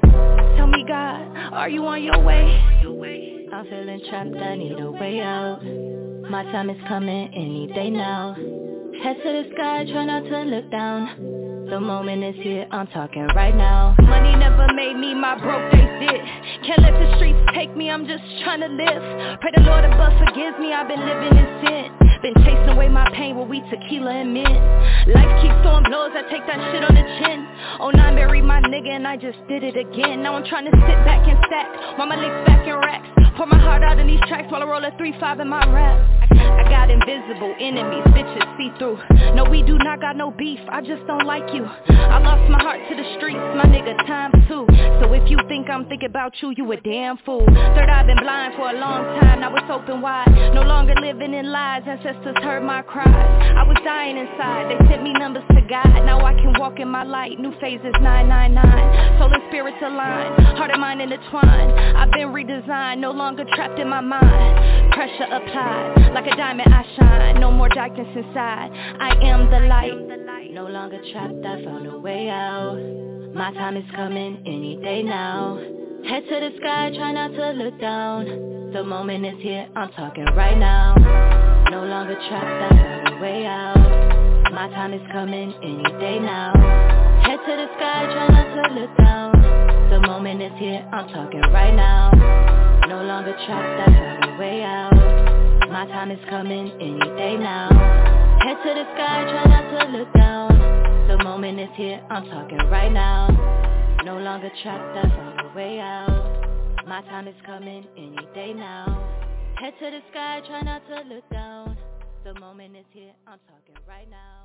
Tell me, God, are you on your way? I'm feeling trapped, I need a way out. My time is coming any day now. Head to the sky, try not to look down. The moment is here, I'm talking right now. Money never made me, my broke days did. Can't let the streets take me, I'm just trying to live. Pray the Lord above forgives me, I've been living in sin. Been chasing away my pain with weed, tequila, and mint. Life keeps throwing blows, I take that shit on the chin. Oh nine buried my nigga and I just did it again. Now I'm trying to sit back and stack, while my licks back in racks. Pour my heart out in these tracks while I roll a three five in my rap. I got invisible enemies, bitches see through. No, we do not got no beef, I just don't like you. I lost my heart to the streets, my nigga time too. So if you think I'm thinking about you, you a damn fool. Third I've been blind for a long time, now it's open wide. No longer living in lies, ancestors heard my cries. I was dying inside, they sent me numbers to God. Now I can walk in my light, new phases nine nine nine. Soul and spirits aligned, heart and mind intertwined. I've been redesigned, no longer trapped in my mind. Pressure applied, like a diamond I shine. No more darkness inside, I am the light. No longer trapped, I found a way out. My time is coming any day now. Head to the sky, try not to look down. The moment is here, I'm talking right now. No longer trapped, I found a way out. My time is coming any day now. Head to the sky, try not to look down. The moment is here, I'm talking right now. No longer trapped, I found a way out. My time is coming any day now. Head to the sky, try not to look down. The moment is here, I'm talking right now. No longer trapped, I found a way out. My time is coming any day now. Head to the sky, try not to look down. The moment is here, I'm talking right now.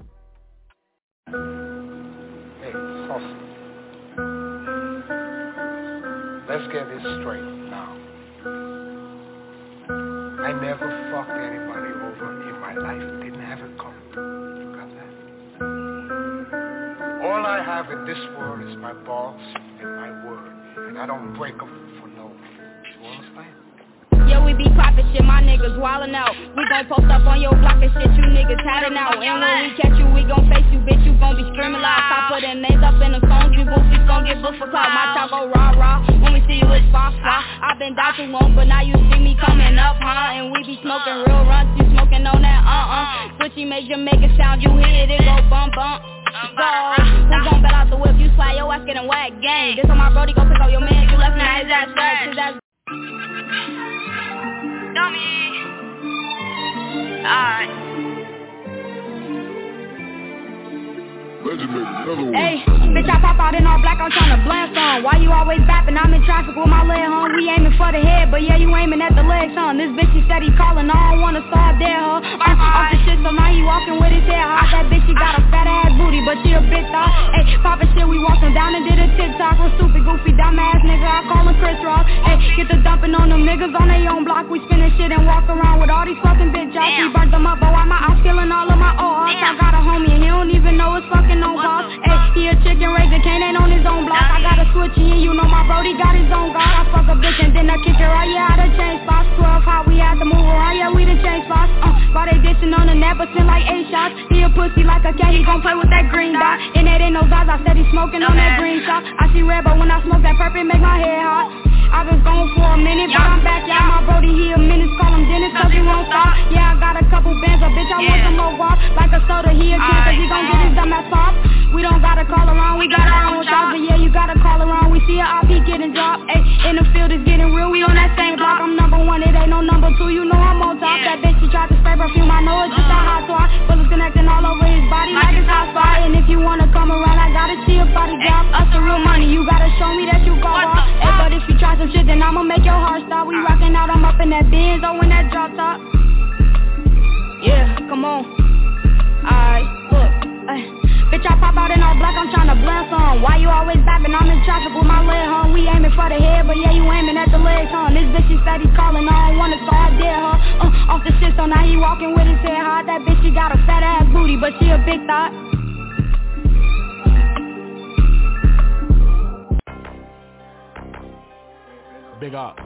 Hey, hustle. Let's get this straight now. I never fucked anybody over in my life. Didn't have it coming. You got that? All I have in this world is my balls and my word. And I don't break them for no. You understand? Yeah, we be poppin' shit, my niggas wildin' out. We gon' post up on your block and shit, you niggas hiding out. And when we catch you, we gon' face you, bitch, you gon' be screaming loud. Stop putting names up in the songs, you goofies gon' get booked for clout. My talk go rah rah, when we see you it's far far. I been down too long, but now you see me coming up, huh? And we be smoking real runs, you smoking on that uh-uh. Switchy make Jamaican sound, you hear it, it go bum bum. Go, who gon' bet out the whip, you slide your ass getting whack gang. This on my brody, go pick up your man, you left now his ass back, his ass. Dummy. Alright. Hey, bitch, I pop out in all black, I'm tryna blast on. Why you always bapping? I'm in traffic with my leg home. We aiming for the head, but yeah, you aiming at the legs, son. This bitch, he said he calling, I don't wanna start there, huh? Uh, off the shit, so now he walking with his head hot. That bitch, she got a fat ass booty, but she a big thought. Hey, poppin' shit, we walked him down and did a TikTok. Real stupid, goofy, dumb ass nigga, I call him Chris Rock. Hey, get the dumping on them niggas on their own block. We spinning shit and walk around with all these fucking bitch jobs. We burnt them up, but why my ops killing all of my old hearts? I got a homie and he don't even know it's fucking no boss. Hey, he a chicken raisin, can't ain't on his own block. I got a switchy and you know my brody got his own guard. I fuck a bitch and then I kick her out, yeah, I done change spots. twelve how we had to move around, yeah, we done change spots. Uh, while they dishing on the net, but send like eight shots. He a pussy like a cat, he gon' play with that green dot. And that ain't no guys, I said he smoking on that green shot. I see red, but when I smoke that purple, make my head hot. I been gone for a minute, but I'm back, yeah, my brody, he a menace, call him Dennis, cause he won't stop. Yeah, I got a couple bands, a bitch, I want some more guap. Like a soda, he a kid, cause he gon' get his dumb ass pop. We don't gotta call around, we got our own shots, but yeah, you gotta call around. We see a I P getting dropped, ayy, in the field it's getting real, we on that same block. I'm number one, it ain't no number two, you know I'm on top. That bitch, she tried to spray perfume, I know it's just a hot swat. Bullets connecting all over his body like it's hot spot. And if you wanna come around, I gotta see a body drop. Us the real money, you gotta show me that you go off. Ayy, but if you try some shit, then I'ma make your heart stop. We rockin' out, I'm up in that Benz, oh, in that drop top. Yeah, come on. Alright, look, ayy. Bitch, I pop out in all black, I'm tryna blast on. Why you always bapping? I'm in traffic with my leg home. We aiming for the head, but yeah, you aiming at the legs, huh? This bitch, he said he calling, I don't wanna start there, huh? Uh, off the shit, so now he walking with his head hot. That bitch, she got a fat ass booty, but she a big thought. Big up.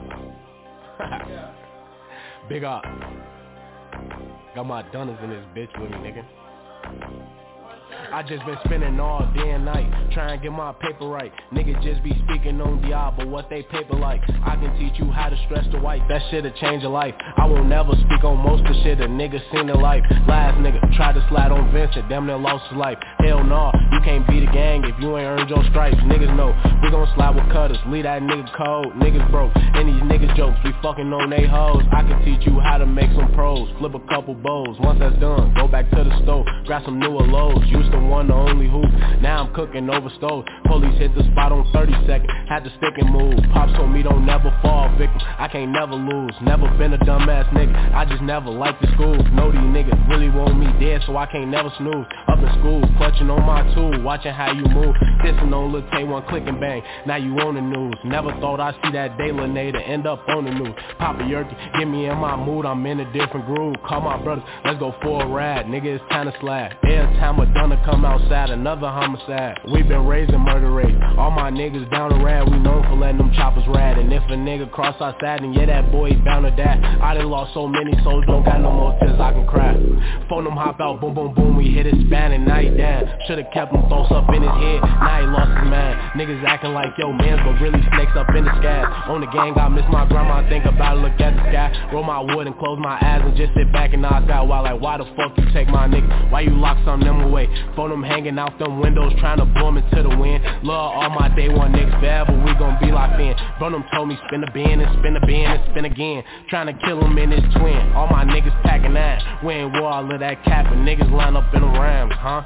Big up. Got my dunners in this bitch with me, nigga. I just been spending all day and night trying to get my paper right. Niggas just be speaking on Diablo, what they paper like. I can teach you how to stress the white, that shit'll change your life. I won't never speak on most of the shit a nigga seen in life. Last nigga tried to slide on Vincent, damn near lost his life. Hell nah, you can't be the gang if you ain't earned your stripes. Niggas know, we gon' slide with cutters, leave that nigga cold. Niggas broke, and these niggas jokes, we fucking on they hoes. I can teach you how to make some pros, flip a couple bowls. Once that's done, go back to the stove, grab some newer lows. Used to one, the only hoop, now I'm cooking over stove. Police hit the spot on thirty seconds, had to stick and move. Pops told me don't never fall victim, I can't never lose. Never been a dumbass nigga, I just never liked the school. Know these niggas really want me dead, so I can't never snooze. Up in school, clutching on my tool, watching how you move. Dissing on Lil Tay, one click and bang, now you on the news. Never thought I'd see that day Lene to end up on the news. Papa Yerky, get me in my mood, I'm in a different groove. Call my brothers, let's go for a ride, nigga it's time to slide. Every time a dunner come outside, another homicide. We been raising murder rates, all my niggas down the rad, we known for letting them choppers rad. And if a nigga cross outside, then yeah that boy bound to die. I done lost so many souls, don't got no more tears I can cry. Phone them hop out, boom boom boom, we hit his span and now he down. Should've kept him thoughts up in his head, now he lost his mind. Niggas acting like yo mans, but really snakes up in the skies. On the gang, I miss my grandma, think about it, look at the sky. Roll my wood and close my eyes and just sit back and knock out. While like, why the fuck you take my nigga? Why you lock some of them away? Phone them hanging out them windows, trying to blow them into the wind. Love all my day one niggas forever, we gon' be locked in. Bro them told me spin the bin and spin the bin and spin again. Trying to kill him in his twin. All my niggas packing ass. We ain't war all of that cap and niggas line up in the rams, huh?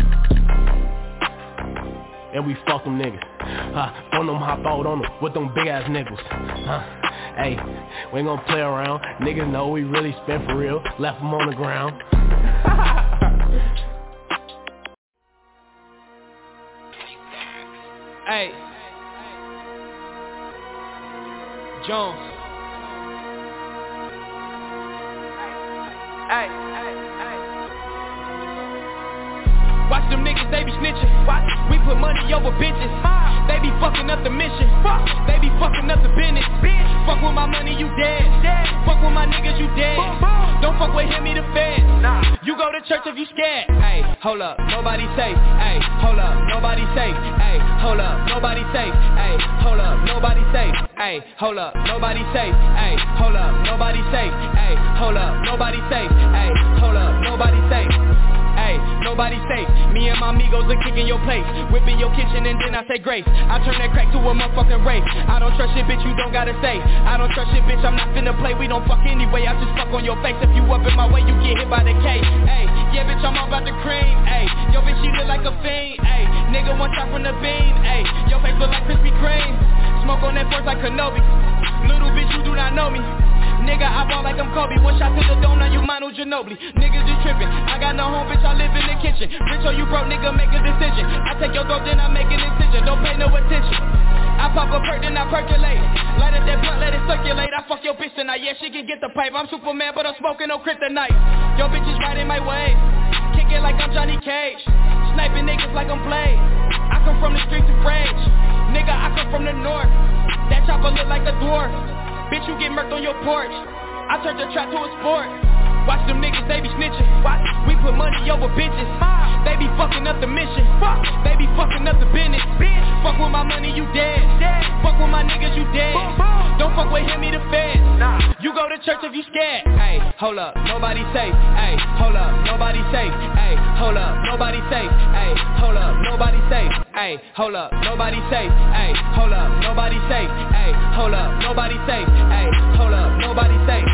And we fuck them niggas. Huh? Phone them hop out on them with them big ass niggas. Huh? Hey, we ain't gon' play around. Niggas know we really spent for real. Left them on the ground. Hey, Jones. Hey, hey, hey. Watch them niggas, they be snitching. Watch. We put money over bitches. They be fucking up the mission. They be fucking up the business. Fuck with my money, you dead. Fuck with my niggas, you dead. Don't fuck with him, he the fed. You go to church if you scared. Hey, hold up, nobody safe. Hey, hold up, nobody safe. Hey, hold up, nobody safe. Hey, hold up, nobody safe. Hey, hold up, nobody safe. Hey, hold up, nobody safe. Hey, hold up, nobody safe. Hey, hold up, nobody safe. Hey, nobody safe. Me and my amigos are kicking your place, whipping your kitchen and then I say grace. I turn that crack to a motherfucking race. I don't trust shit, bitch, you don't gotta say. I don't trust shit, bitch, I'm not finna play. We don't fuck anyway, I just fuck on your face. If you up in my way, you get hit by the K. Hey, yeah, bitch, I'm all about the cream. Hey, yo, bitch, she look like a fiend. Hey, nigga, one shot from the beam. Hey, your face look like Krispy Kreme. Smoke on that force like Kenobi. Little bitch, you do not know me. Nigga, I ball like I'm Kobe. One shot to the dome, now you Manu Ginobili. Niggas just trippin'. I got no home, bitch, I live in the kitchen. Rich or you broke, nigga, make a decision. I take your throat, then I make an incision. Don't pay no attention. I pop a perk, then I percolate. Light up that blunt, let it circulate. I fuck your bitch tonight, yeah, she can get the pipe. I'm Superman, but I'm smoking no kryptonite. Your bitch is riding my way. Kicking like I'm Johnny Cage. Sniping niggas like I'm Blade. I come from the streets of rage. Nigga, I come from the north. That chopper look like a dwarf. Bitch, you get murked on your porch. I turned the trap to a sport. Watch them niggas, they be snitching. Watch. We put money over bitches. They be fucking up the mission. They be fucking up the business. Fuck with my money, you dead. Fuck with my niggas, you dead. Don't fuck with him, he the fed. You go to church if you scared. Hey, hold up, nobody safe. Hey, hold up, nobody safe. Hey, hold up, nobody safe. Hey, hold up, nobody safe. Hey, hold up, nobody safe. Hey, hold up, nobody safe. Hey, hold up, nobody safe. Hey, hold up, nobody safe.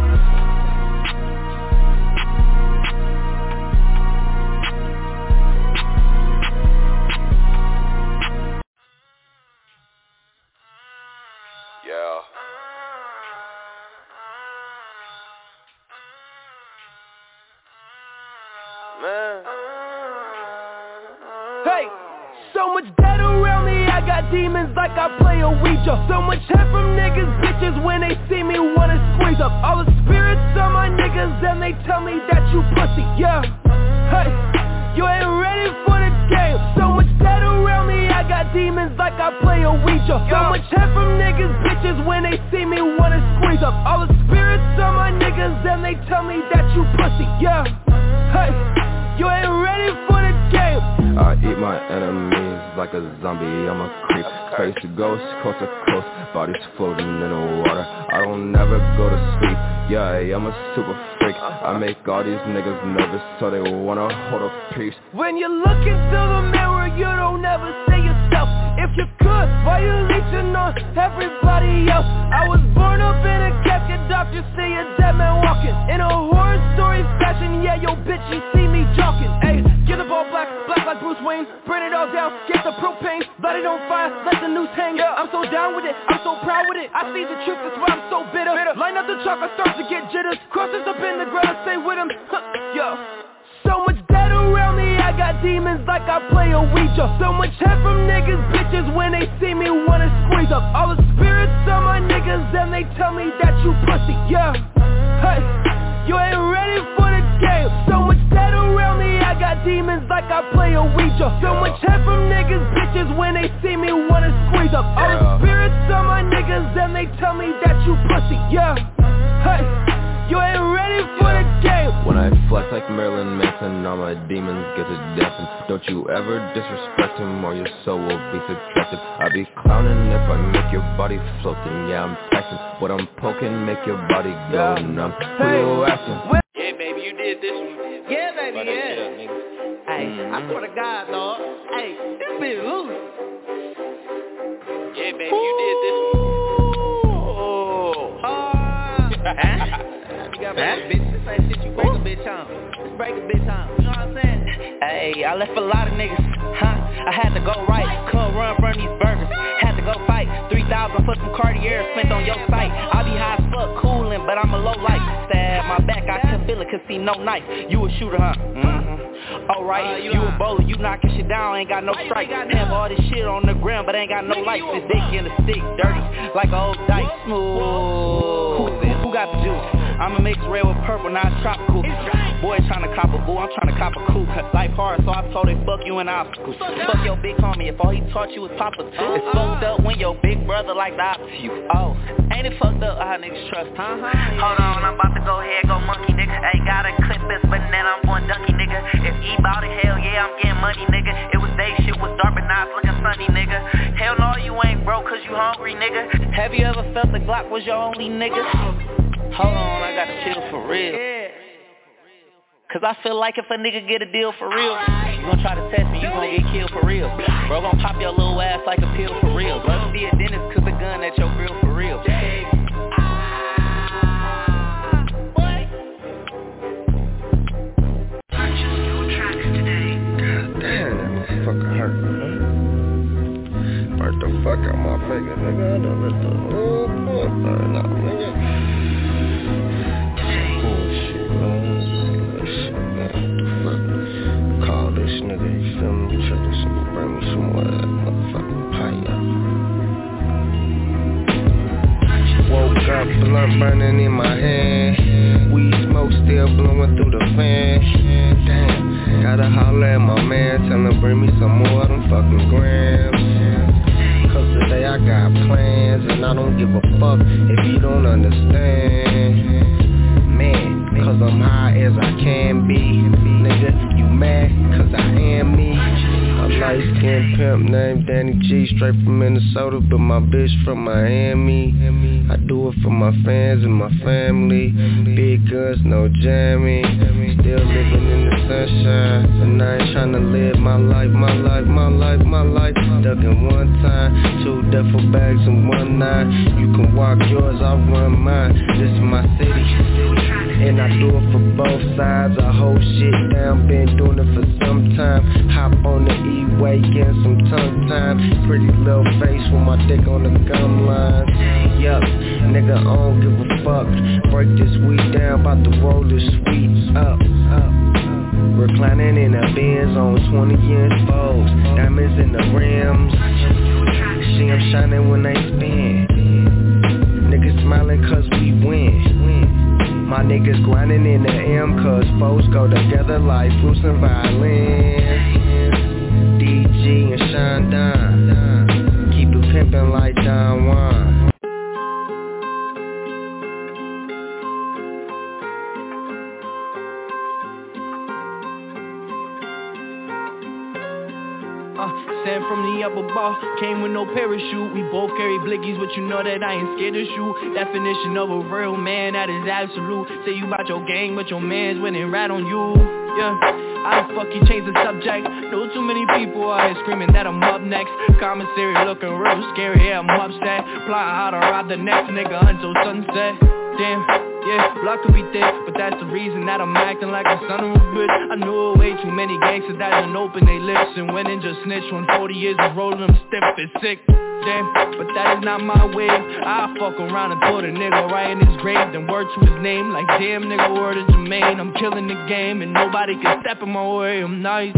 Yeah. Man. Hey, so much dead around me, I got demons like I play a Ouija. So much head from niggas, bitches, when they see me wanna squeeze up. All the spirits on my niggas and they tell me that you pussy, yeah. Hey, you ain't ready for the game. So much dead around me, I got demons like I play a Ouija. So much head from niggas, bitches, when they see me wanna squeeze up. All the spirits on my niggas and they tell me that you pussy, yeah. Hey, you ain't ready for the game. like a zombie, I'm a creep. Crazy ghost, coast to coast, bodies floating in the water. I don't never go to sleep, yeah, I'm a super freak. I make all these niggas nervous, so they wanna hold a piece. When you look into the mirror, you don't ever see yourself. If you could, why you leeching on everybody else? I was born up in a casket, doctor see a dead man walking. In a horror story fashion, yeah, yo bitch, you see me jogging. Ayy, get the ball black, black like Bruce Wayne. Burn it all down, get the propane. Light it on fire, let the noose hang. I'm so down with it, I'm so proud with it. I see the truth, that's why I'm so bitter. Line up the chalk, I start to get jitters. Crosses up in the ground, I stay with him. Huh, yo. So much dead around me, I got demons like I play a Ouija. So much head from niggas, bitches, when they see me wanna squeeze up. All the spirits of my niggas, and they tell me that you pussy, yeah. Hey, you ain't ready for the game. So much dead around me, I got demons like I play a Ouija. So much head from niggas, bitches, when they see me wanna squeeze up. All the spirits of my niggas, and they tell me that you pussy, yeah. Hey, you ain't ready for the game. When I flex like Marilyn Manson, all my demons get to dancing. Don't you ever disrespect him or your soul will be subtracted. I be clowning if I make your body floating. Yeah, I'm taxing. What I'm poking, make your body go numb. Who you asking? Yeah, baby, you did this one. Yeah, baby, But yeah. shit up, nigga. Hey, I swear to God, dog. Hey, this bitch loose. Yeah, baby, you did this one. Oh. You got huh? Bitch, this ain't shit you break a bitch on. Just break a bitch on. You know what I'm saying? Hey, I left a lot of niggas, huh? I had to go right, couldn't run from these burgers. Had to go fight, three thousand for some Cartier spent on your site. I be high as fuck, coolin', but I'm a low light. Stab my back, I couldn't feel it, could see no knife. You a shooter, huh? Mm-hmm. Alright, uh, you, you a bowler, you knockin' shit down, ain't got no strikes. Have all this shit on the ground, but ain't got no lights. This dick in the stick, dirty, like a old dice. Smooth. Who, who got the juice? I'ma mix red with purple, now it's tropical. Boy tryna cop a boo, I'm tryna cop a coupe. Life hard, so I told him fuck you in obstacles. Fuck your big homie, if all he taught you was Papa. It's fucked up when your big brother like the opposite you. Oh, ain't it fucked up how niggas trust? Hold on, I'm about to go ahead, go monkey, nigga. Ain't gotta clip this, but then I'm going ducky, nigga. If E bout it, hell yeah, I'm getting money, nigga. It was day shit was dark, but now it's looking sunny, nigga. Hell no, you ain't broke, cause you hungry, nigga. Have you ever felt the Glock was your only nigga? Hold on, I gotta chill for real. Cause I feel like if a nigga get a deal for real, you gon' try to test me, you gon' get killed for real. Bro gon' pop your little ass like a pill for real. Must be a dentist cause the gun at your grill for real. Damn, that motherfucker hurt, man. Burnt the fuck out my finger, nigga. I done let the whole fuck burn out, nigga. Bullshit, man. Shit, man. What the fuck? Call this nigga, you feel me? Try to bring me some more of that motherfucking pie up. Woke up, blunt burning in my hand. Weed smoke still blowing through the fan. Damn. Gotta holler at my man, tell him bring me some more of them fucking grams. Cause today I got plans, and I don't give a fuck if you don't understand. Man, cause I'm high as I can be. Nigga, you mad, cause I am me. A light-skinned pimp named Danny G, straight from Minnesota, but my bitch from Miami. I do it for my fans and my family. Big guns, no jamming. Still living in the sunshine, and I ain't tryna live my life, my life, my life, my life. Ducking one time, two duffel bags and one nine. You can walk yours, I'll run mine. This is my city, and I do it for both sides. I hold shit down, been doing it for some time. Hop on the E-way, get some tongue time. Pretty little face with my dick on the gum line. Yup, nigga, I don't give a fuck. Break this weed down, bout to roll this sweet up, up. Reclining in a Benz on twenty inch foes. Diamonds in the rims. See them shining when they spin. Niggas smiling cause we win. My niggas grinding in the M cause foes go together like flutes and violins. D G and Sean Don, keep it pimpin' like Don Juan. Uh, sent from New me up a ball, came with no parachute. We both carry blickies, but you know that I ain't scared to shoot. Definition of a real man, that is absolute. Say you about your gang, but your man's winning right on you. Yeah, how the fuck you change the subject? Know too many people out here screaming that I'm up next. Commissary looking real scary, yeah, I'm upset. Plotting how to rob the next nigga until sunset. Damn, yeah, block could be thick, but that's the reason that I'm acting like a son of a bitch. I know way too many gangsters that done open they lips and went and just snitched when forty years of rolling them stiff and sick. Damn, but that is not my way. I fuck around and put a nigga right in his grave, then word to his name like damn nigga, word to Jermaine. I'm killing the game and nobody can step in my way. I'm nice.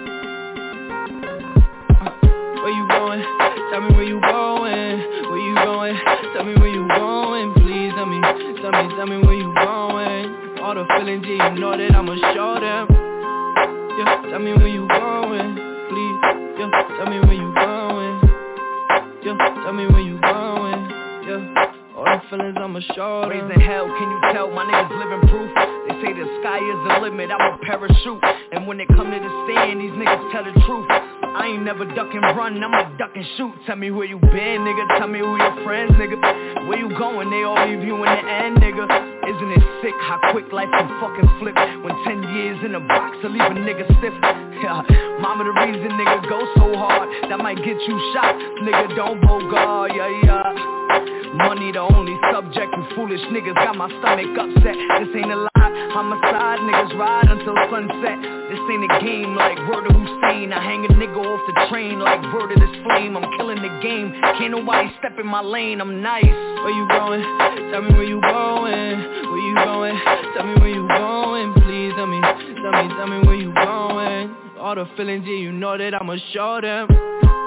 Where you going? Tell me where you going. Where you going? Tell me where you going. Please tell me, tell me, tell me where you going. All the feelings, yeah, you know that I'ma show them. Yeah, tell me where you going. Please, yeah, tell me where you going. Yeah, tell me where you going. Yeah, all the feelings I'ma show them. Raising hell, can you tell my niggas living proof? They say the sky is the limit, I'm a parachute. And when it come to the stand, these niggas tell the truth. I ain't never duck and run, I'ma duck and shoot. Tell me where you been, nigga, tell me who your friends, nigga. Where you going, they all leave you in the end, nigga. Isn't it sick how quick life can fucking flip? When ten years in a box to leave a nigga stiff. Yeah, mama the reason nigga go so hard, that might get you shot. Nigga don't bogart, yeah, yeah. Money the only subject, you foolish niggas got my stomach upset. This ain't a lie, homicide, niggas ride until sunset. This ain't a game like word of Hussein. I hang a nigga off the train like word of this flame. I'm killing the game, can't nobody step in my lane, I'm nice. Where you going? Tell me where you going. Where you going? Tell me where you going. Please tell me, tell me, tell me where you going. All the feelings, yeah, you know that I'ma show them.